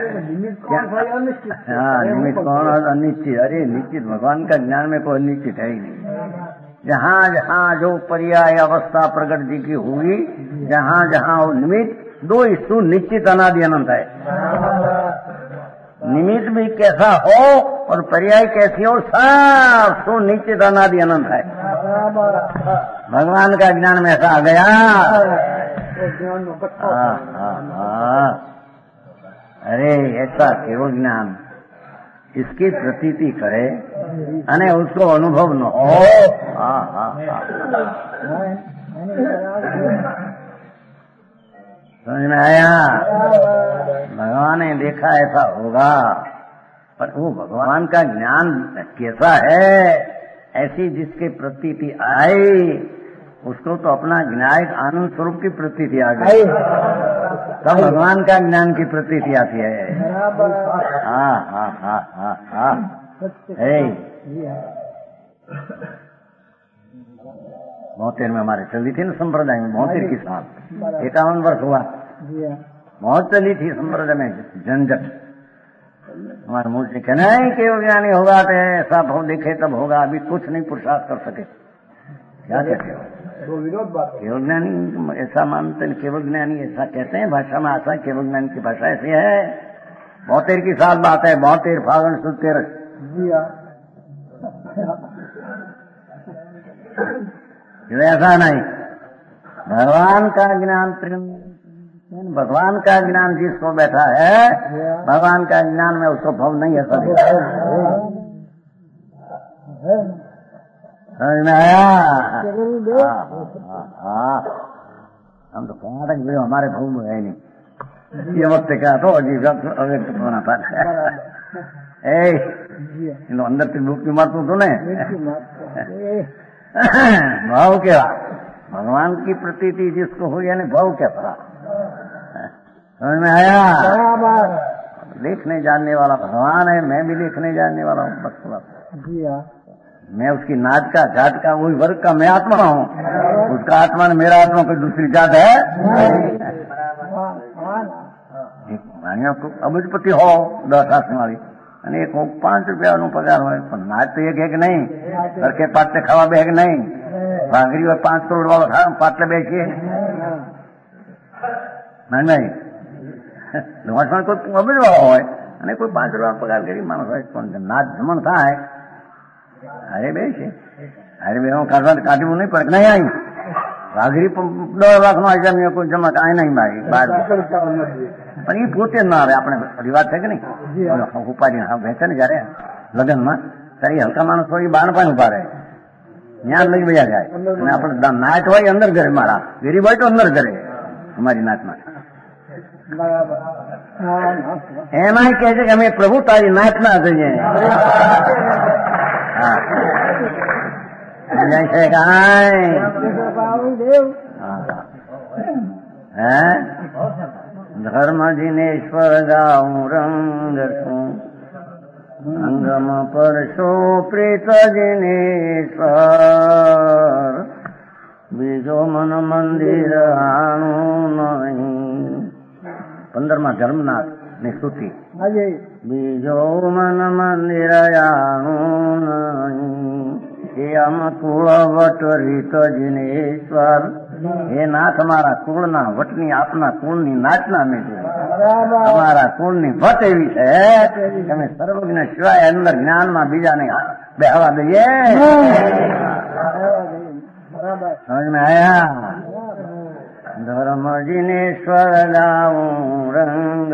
हाँ, निमित्त कौन और अनिश्चित? अरे निश्चित भगवान का ज्ञान में कोई निश्चित है ही नहीं। जहाँ जहाँ जो पर्याय अवस्था प्रकट जी की होगी, जहाँ जहाँ वो निमित्त दो स्तु निश्चित अनादि अनंत है। निमित्त भी कैसा हो और पर्याय कैसी हो, सब सो निश्चित अनादि अनंत है। भगवान का ज्ञान में ऐसा आ गया। हाँ हाँ हाँ, अरे ऐसा केवल ज्ञान इसकी प्रतीति करे अने उसको अनुभव न हो। हाँ हाँ हाँ, समझ में आया? भगवान ने देखा ऐसा होगा, पर वो भगवान का ज्ञान कैसा है, ऐसी जिसके प्रतीति आई उसको तो अपना ज्ञान आनंद स्वरूप की प्रतीति आ गई, तब भगवान का ज्ञान की प्रतीति आती है। हाँ हाँ हाँ हाँ हाँ, मोहतेर में हमारे चली थी ना संप्रदाय में, मोहतेर की साथ इक्यावन वर्ष हुआ, बहुत चली थी संप्रदाय में झंझट। हमारे मुझ से कहना है कि ज्ञानी होगा तो ऐसा भाव देखे तब होगा, अभी कुछ नहीं पुरुषार्थ कर सके। क्या कहते हो? केवल ज्ञानी ऐसा मानते हैं, केवल ज्ञानी ऐसा कहते हैं, भाषा में आता है केवल ज्ञानी की भाषा ऐसी है। बहुतेर की साथ बात है, बहुतेर फागण सुतेर, ऐसा नहीं। भगवान का ज्ञान, भगवान का ज्ञान जिसको बैठा है, भगवान का ज्ञान में उसको भाव नहीं है। समझ में आया? हम तो कहा था कि हमारे भाव में है नहीं, ये वक्त क्या तो अजीब अव्यक्त होना था। ए अंदर से मुक्ति मारतू तो नहीं भाव क्या? भगवान की प्रतीति जिसको हो यानी भाव क्या पड़ा? समझ में आया? देखने जानने वाला भगवान है, मैं भी देखने जानने वाला हूँ। बस मैं उसकी नाच का जात का वही वर्ग का मैं आत्मा हूँ, उसका आत्मा ने मेरा आत्मा कोई दूसरी जात है। अबुजपति हो दस आसन वाली અને એક પાંચ રૂપિયા નો પગાર હોય, પણ નાચ તો એક એક નહીં, સરખે પાટલે ખાવા બે નહીં, ભાગરી હોય પાંચ કરોડ વાળો પાટલે બેસીએ નહીં ધોંસમાં કોઈ અબજવા હોય અને કોઈ પાંચ રૂપિયા પગાર કરી માણસ હોય પણ નાચ જમણ થાય અરે બે છે અરે બે હું કાઢવા કાઢવું નહીં પડે નહીં આવી વાઘરી દોઢ લાખ નો હજાર કોઈ જમા આ નહીં મારી બાર પણ એ પોતે ના આવે આપણે રિવાજ છે કે નહીં ઉપાડી બેસે ને જયારે લગ્નમાં ત્યારે એ હલકા માણસ હોય બાર પાણી ઉભા રહે ત્યાં લઈ બધા જાય અને આપણે નાચ હોય અંદર ઘરે મારા ગરીબ હોય તો અંદર ઘરે અમારી નાચમાં એમાં કહે છે કે અમે પ્રભુ તારી નાચ ના થઈએ સમજાય છે કાંઈ હે ધર્મ દિનેશ્વર ગાઉં રંગ છું અંગમ પરશો પ્રેત દિનેશ્વર બીજો મન મંદિર આણું નહીં પંદરમાં ધર્મનાથ ની સ્તુતિ બીજો મન મંદિર આણું નહીં એ અમકુળ વટ રીત દિનેશ્વર હે નાથ અમારા કુળના વટની આપના કુળની નાચના અમે અમારા કુળની વટ એવી છે તમે સર્વજ્ઞ સિવાય અંદર જ્ઞાનમાં બીજાને બેહવા દઈએ સમજમાં આયા ધર્મ દિનેશ્વર ગાઉં રંગ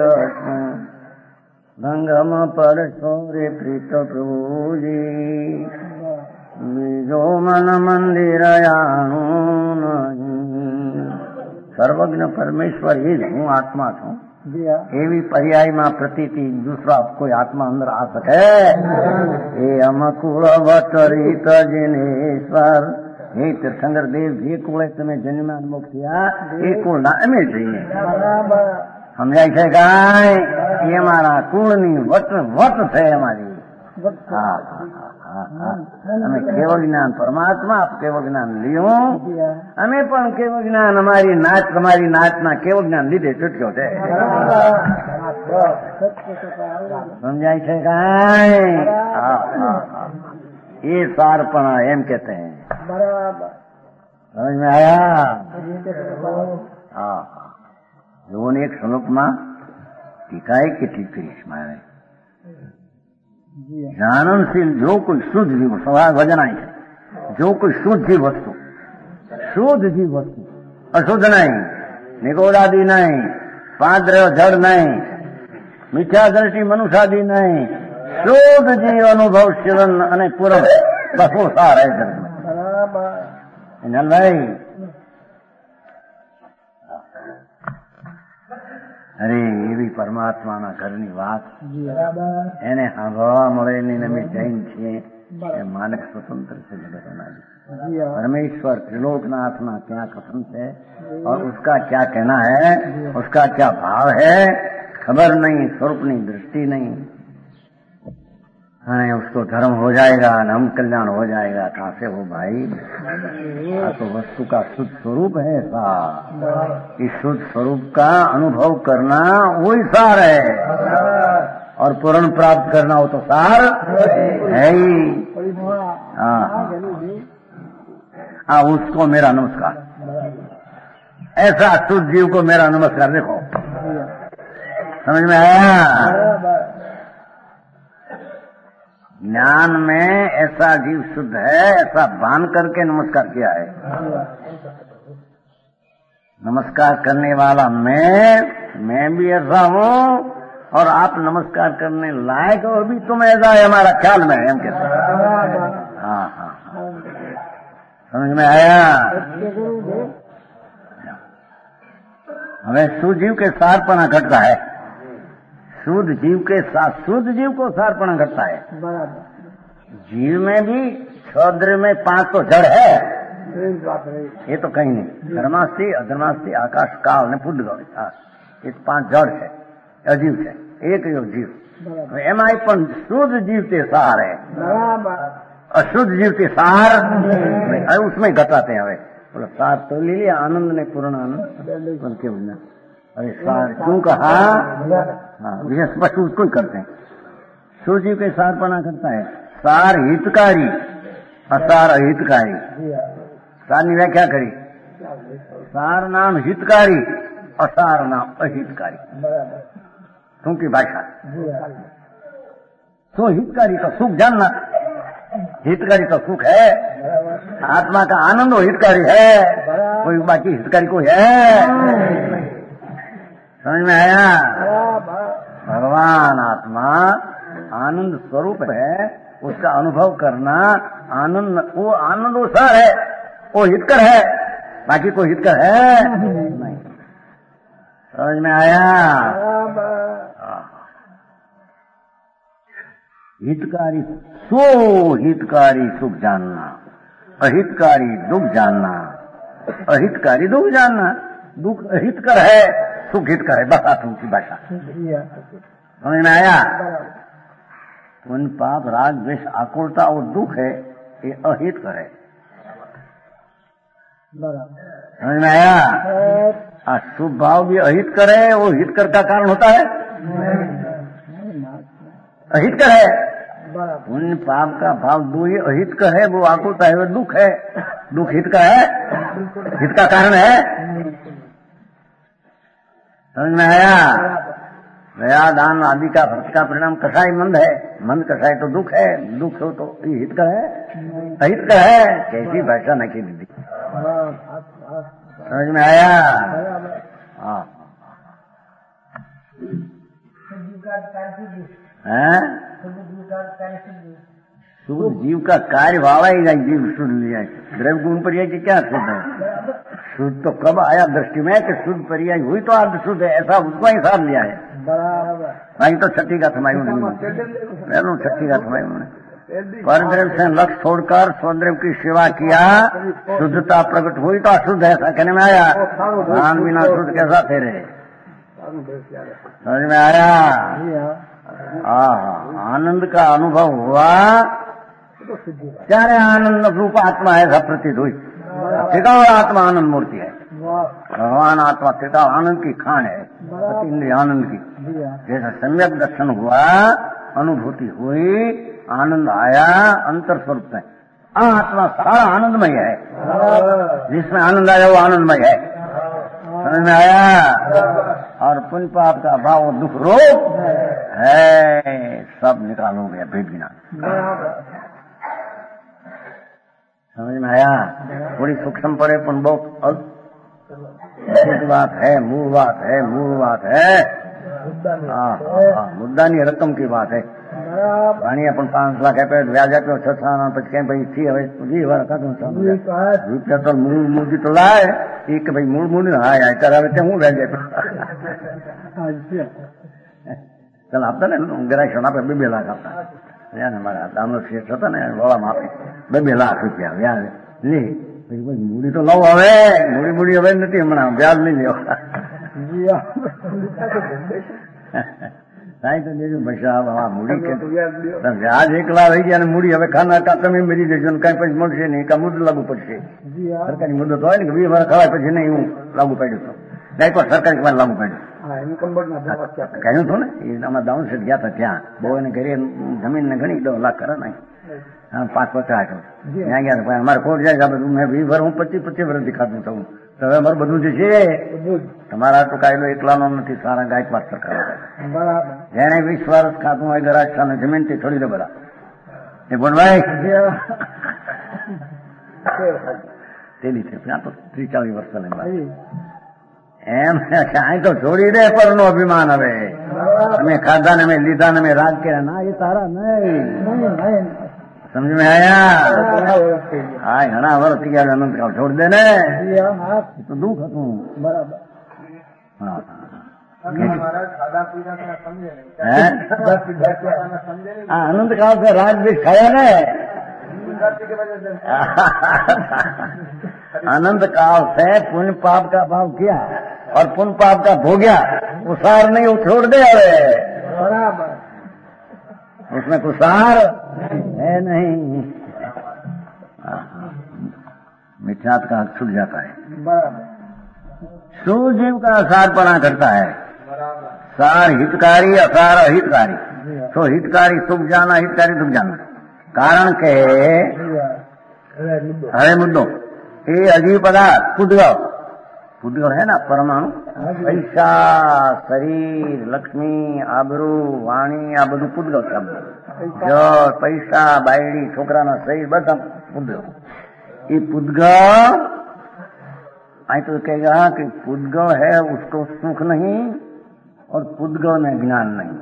ભંગમ પર સોરે પ્રીત પ્રભુજી બીજો મન મંદિર આણું નહીં સર્વજ્ઞ પરમેશ્વર એ જ હું આત્મા છું એવી પર્યાયમાં પ્રતીતિ દૂસરા કોઈ આત્મા અંદર આ શકે એ અમકુળ વટરીત દિનેશ્વર હે તીર્થંકર દેવ જે કુળે તમે જન્મ મુક્ત થયા એ કુળના અમે છીએ સમજાય છે કાંઈ એ મારા કુળની વટ વટ છે અમારી હા અમે કેવળ જ્ઞાન પરમાત્મા આપ કેવળ જ્ઞાન લ્યું અમે પણ કેવળ જ્ઞાન અમારી નાચ તમારી નાચના કેવળ જ્ઞાન લીધે છૂટ્યો છે સમજાય છે કાંઈ ये सारपणा एम कहते हैं बराबर समझ में आया हाँ लोगों ने एक श्लोक में टीकाए કેટલી કરીશ મારે જ્ઞાનનશીલ જો કોઈ શુદ્ધ જીવ સવાલ વજનાય છે જો કોઈ શુદ્ધ જીવ વસ્તુ શુદ્ધ જીવ વસ્તુ અશુદ્ધ નહીં નિગોડાદી નહીં પાંદ્ર જળ નહીં મિથ્યા દ્રષ્ટિ મનુષ્યાદી નહીં શુદ્ધ જીવ અનુભવ શિવન અને પૂરણ બહુ સારા છે ભાઈ અરે એવી પરમાત્માના ઘરની વાત એને સાંભળવા મળે નહીં અમે જૈન છીએ એ માનક स्वतंत्र से जगत परमेश्वर त्रिलोकनाथ ना क्या कथन है और उसका क्या कहना है उसका क्या भाव है खबर नहीं स्वरूप नहीं दृष्टि नहीं हाँ उसको धर्म हो जाएगा हम कल्याण हो जाएगा कहाँ से हो भाई तो वस्तु का शुद्ध स्वरूप है ऐसा इस शुद्ध स्वरूप का अनुभव करना वही सार है और पूर्ण प्राप्त करना हो तो सार है ही हाँ हाँ उसको मेरा नमस्कार ऐसा शुद्ध जीव को मेरा नमस्कार देखो समझ में आया ज्ञान में ऐसा जीव शुद्ध है ऐसा भान करके नमस्कार किया है नमस्कार करने वाला मैं मैं भी ऐसा हूँ और आप नमस्कार करने लायक और भी तुम ऐसा है हमारा ख्याल में है हम कहते हैं हाँ हाँ समझ में आया हमें शुद्ध जीव के सारपना घटता है शुद्ध जीव के साथ शुद्ध जीव को सारपना घटता है जीव में भी छद्र में पांच तो जड़ है ये तो कहीं नहीं धर्मास्थि अधर्मास्थि आकाश काल ने बुद्ध गौरी ये पांच जड़ है अजीव है एक योग जीव एम आई पण शुद्ध जीव के सार है अशुद्ध जीव के सार उसमें घटाते हैं हमें बोला सार तो ले लिया आनंद ने पूर्ण आनंद के बोलना अरे सार क्यों कहा हाँ विशेष स्पष्ट उसको ही करते हैं शुद्ध जीव के सारपना करता है सार हितकारी असार अहितकारी सार ने व्याख्या करी सार नाम हितकारी असारना अहितकारी बराबर શું की भाषा जी हाँ सो हितकारी तो सुख जानना हितकारी तो सुख है बराबर आत्मा का आनंद वो हितकारी है कोई बाकी हितकारी कोई है समझ में आया बराबर भगवान आत्मा आनंद स्वरूप है उसका अनुभव करना आनंद वो आनंद वो सार है वो हितकर है बाकी कोई हितकर है नहीं समझ में आया हितकारी सो हितकारी सुख जानना अहितकारी दुख जानना अहितकारी दुख जानना दुख अहितकर है सुख हितकर है बस आत्मा की भाषा जी हाँ समझ में आया बराबर उन पाप राग द्वेष आकुलता और दुख है ये अहितकर है बराबर समझ में आया आ शुभ भाव भी अहितकर है वो हितकर का कारण होता है अहितकर है बराबर उन पाप का भाव दो ही अहितकर है वो आकुलता है वो दुख है दुख हित का है हित का कारण है समझ में आया दया दान आदि का भक्त का परिणाम कसाई मंद है मंद कसाई तो दुख है दुख हो तो ये हित का है अहित का है कैसी भाषा न की दीदी समझ में आया हाँ हैं शुद्ध जीव का कार्य वाला ही नहीं जीव शुद्ध लिया है द्रव्य गुण पर्याय की क्या शुद्ध है शुद्ध तो कब आया दृष्टि में कि शुद्ध पर्याय हुई तो अर्ध शुद्ध है ऐसा उसको ही साथ लिया है बराबर वहीं तो छठी का थमाई उन्होंने छठी का थमाई उन्होंने परद्रव्य से लक्ष्य छोड़कर स्वद्रव्य की सेवा किया शुद्धता प्रकट हुई तो अशुद्ध है ऐसा कहने में आया दान बिना शुद्ध कैसा तेरे समझ में आया आनंद का अनुभव हुआ चारे आनंद रूप आत्मा है सब प्रतीत हुई टिकाऊ आत्मा आनंद मूर्ति है भगवान आत्मा टिकाऊ आनंद की खान है इंद्रिय आनंद की जैसा सम्यक दर्शन हुआ अनुभूति हुई आनंद आया अंतर स्वरूप में आत्मा सारा आनंदमय है जिसमें आनंद आया वो आनंदमय है समझ में आया और पुण्य पाप का भाव दुख रोग है सब निकालोगे भेद बिना समझ में आया थोड़ी सूक्ष्म पड़े पण बहुत बात है मूल बात है मूल बात है मुद्दा नहीं रकम की बात है पानी अपन पांच लाख है व्याज आप्यो छ साल પછી કઈ ભાઈ થી હવે વીસ વાર કાઢું રૂપિયા તો મૂળ મૂડી તો લાય એક ભાઈ મૂળ મૂડી હા યાર કરાવે તે હું વ્યાજ આપ્યો ચાલ આપતા ને ગ્રાહક આપણે બે બે લાખ આપતા વ્યાજ અમારા ગામનો શેઠ હતો ને વડામાં આપે બે બે લાખ રૂપિયા વ્યાજ લે પછી મૂડી તો લાવો હવે મૂડી મૂડી હવે નથી હમણાં વ્યાજ લઈ લ્યો સાહેબ તો દેજો પૈસા હવા મૂડી કે વ્યાજ એકલા રહી ગયા અને મૂડી હવે ખાના કા તમે મેરી દેજો ને કઈ પછી મળશે નહીં કા મુદ્દો લાગુ પડશે સરકારી મુદ્દો તો હોય ને કે વીસ વર્ષ ખવાય પછી નહીં હું લાગુ પાડ્યું છું એક વાર સરકારી કમાન લાગુ પાડ્યું કહ્યું હતું ને એ આમાં દાઉન સેટ ગયા હતા ત્યાં બહુ એને ઘરે જમીન ને ઘણી દસ લાખ કરે નહીં હા પાંચ પચાસ ત્યાં ગયા અમારે કોર્ટ જાય મેં વીસ વર્ષ હું પચીસ પચીસ વર્ષ દેખાતું છું તો હવે અમારું બધું જે છે તમારા તો કાયદો એકલાનો નથી સારા ગાયકવાડ સરકાર જેને વીસ વર્ષ ખાતું હોય ગરાજ સામે જમીન થી છોડી દો બધા એ બોલભાઈ તેની છે ત્યાં તો ત્રીસ ચાલીસ વર્ષ એમ અહીં તો છોડી દે પર નો અભિમાન હવે અમે ખાધા ને મેં લીધા ને મેં રાજ કર્યા ના એ તારા નહીં समझ में आया हाँ घना वर्ष की अनंत काल छोड़ देने तो दुख હતું बराबर हाँ अनंत काल से राज भी खाया ने अनंत काल से पुण्य पाप का भाव किया और पुण्य पाप का भोग्या वो सार नहीं वो छोड़ दे अरे बराबर उसमें कुछ सार है नहीं मिथ्यात का हक छूट जाता है सूर्य जीव का असारपना करता है सार हितकारी असार अहितकारी तो हितकारी सुख जाना हितकारी दुख जाना कारण के हरे मुद्दो ये अजीब पदार्थ कूद गयो पुद्गल है ना परमाणु, पैसा, शरीर, लक्ष्मी, आबरू, वाणी, आ બધું પુદ્ગલ શબ્દ. જળ, પૈસા, બાયડી, છોકરાના શરીર બધા પુદ્ગલ. ये पुद्गल आई तो कहेगा कि पुद्गल है उसको सुख नहीं और पुद्गल में ज्ञान नहीं.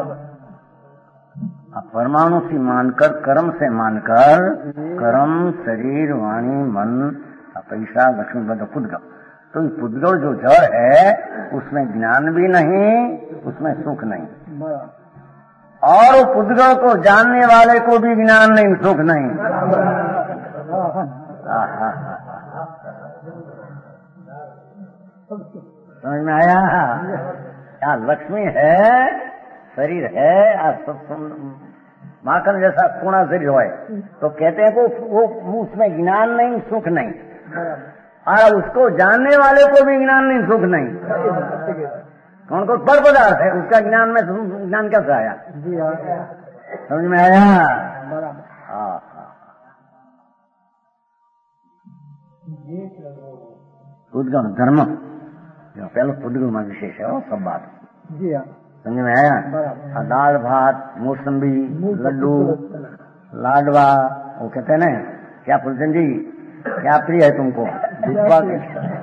परमाणु से मानकर, कर्म से मानकर, कर्म, शरीर, वाणी, मन, पैसा, लक्ष्मी बद पुद्गल. तो ये पुद्गल जो जड़ है उसमें ज्ञान भी नहीं, उसमें सुख नहीं, और वो पुद्गल को जानने वाले को भी ज्ञान नहीं, सुख नहीं. समझ में आया? क्या लक्ष्मी है, शरीर है, माखन जैसा पूर्ण शरीर हो, तो कहते हैं वो, वो उसमें ज्ञान नहीं, सुख नहीं, और उसको जानने वाले को भी ज्ञान नहीं, सुख नहीं. कौन को पर पदार्थ है, उसका ज्ञान में ज्ञान कैसे आया? समझ में आया? हाँ हाँ. पुद्गल धर्म जो पहले पुद्गल में विशेष है, वो सब बात समझ में आया? दाल भात, मौसम्बी, लड्डू, लाडवा, वो कहते हैं ना, क्या फुलचंद जी क्या प्रिय है तुमको? दूध पाक.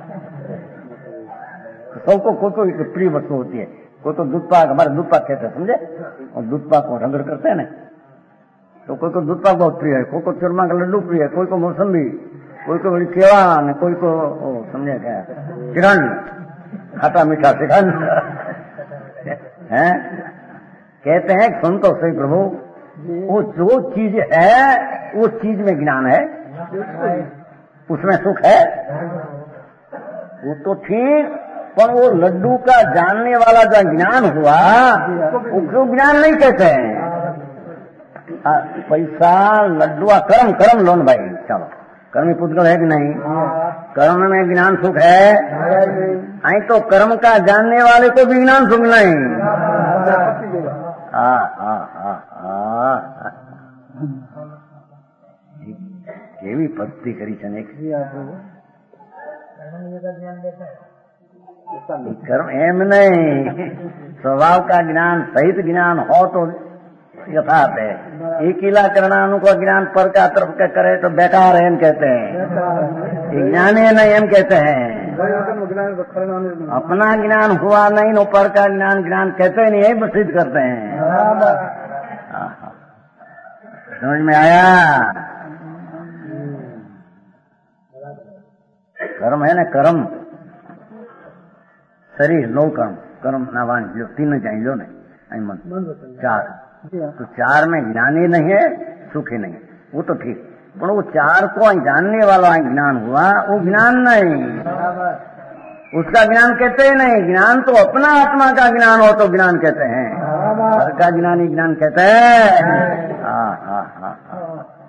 सबको कोई कोई प्रिय वस्तु होती है. कोई तो दूध पाक, हमारे दूध पाक कहते हैं, समझे? और दूध पाक को रंगड़ करते हैं ना, तो कोई को दूध पाक बहुत प्रिय है, कोई को चूरमा का लड्डू प्रिय है, कोई को मौसम्बी, कोई को बड़ी केवा, कोई को समझे क्या चिरान, खाटा मीठा सिखान है. कहते हैं सुन तो सही प्रभु, वो जो चीज है उस चीज में ज्ञान है, उसमें सुख है, वो तो ठीक, पर वो लड्डू का जानने वाला जो ज्ञान हुआ उसको ज्ञान नहीं कहते हैं. पैसा, लड्डू, कर्म, कर्म लोन भाई, चलो कर्म पुद्गल है कि नहीं? कर्म में ज्ञान सुख है, आई तो कर्म का जानने वाले को भी ज्ञान सुख नहीं. हाँ हाँ हाँ हाँ. કેવી ભક્તિ કરી છે ને, कर्म एम नहीं, स्वभाव का ज्ञान सहित ज्ञान हो तो यथार्थ है. एकीला करनानु को ज्ञान पर का तरफ के करे तो बेकार है, एम कहते हैं. ज्ञान है नहीं, एम कहते हैं. अपना ज्ञान हुआ नहीं, नो पर का ज्ञान ज्ञान कहते नहीं, यही सिद्ध करते हैं. समझ में आया? कर्म है ना, कर्म, शरीर, नो कर्म, कर्म ना वाणी, लो तीन चाहिए, लो नहीं मन, चार. तो चार में ज्ञान ही नहीं है, सुख ही नहीं, वो तो ठीक, पर वो चार को जानने वाला ज्ञान हुआ, वो ज्ञान नहीं, उसका ज्ञान कहते ही नहीं. ज्ञान तो अपना आत्मा का ज्ञान हो तो ज्ञान कहते हैं, घर का ज्ञान ही ज्ञान कहते हैं. हाँ हाँ हाँ हाँ.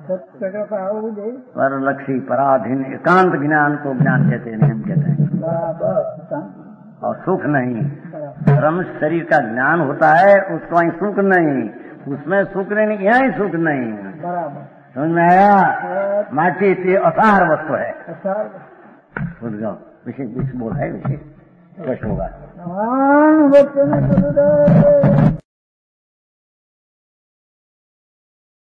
पर लक्ष्मी पराधीन एकांत ज्ञान को ज्ञान कहते हैं, हम कहते हैं. और सुख नहीं, कर्म शरीर का ज्ञान होता है, उसको वहीं सुख नहीं, उसमें सुख नहीं, यहीं सुख नहीं. समझ में आया? माटी की असार वस्तु है. पुद्गल विशेष विशेष बोल है, विशेष कैसे होगा?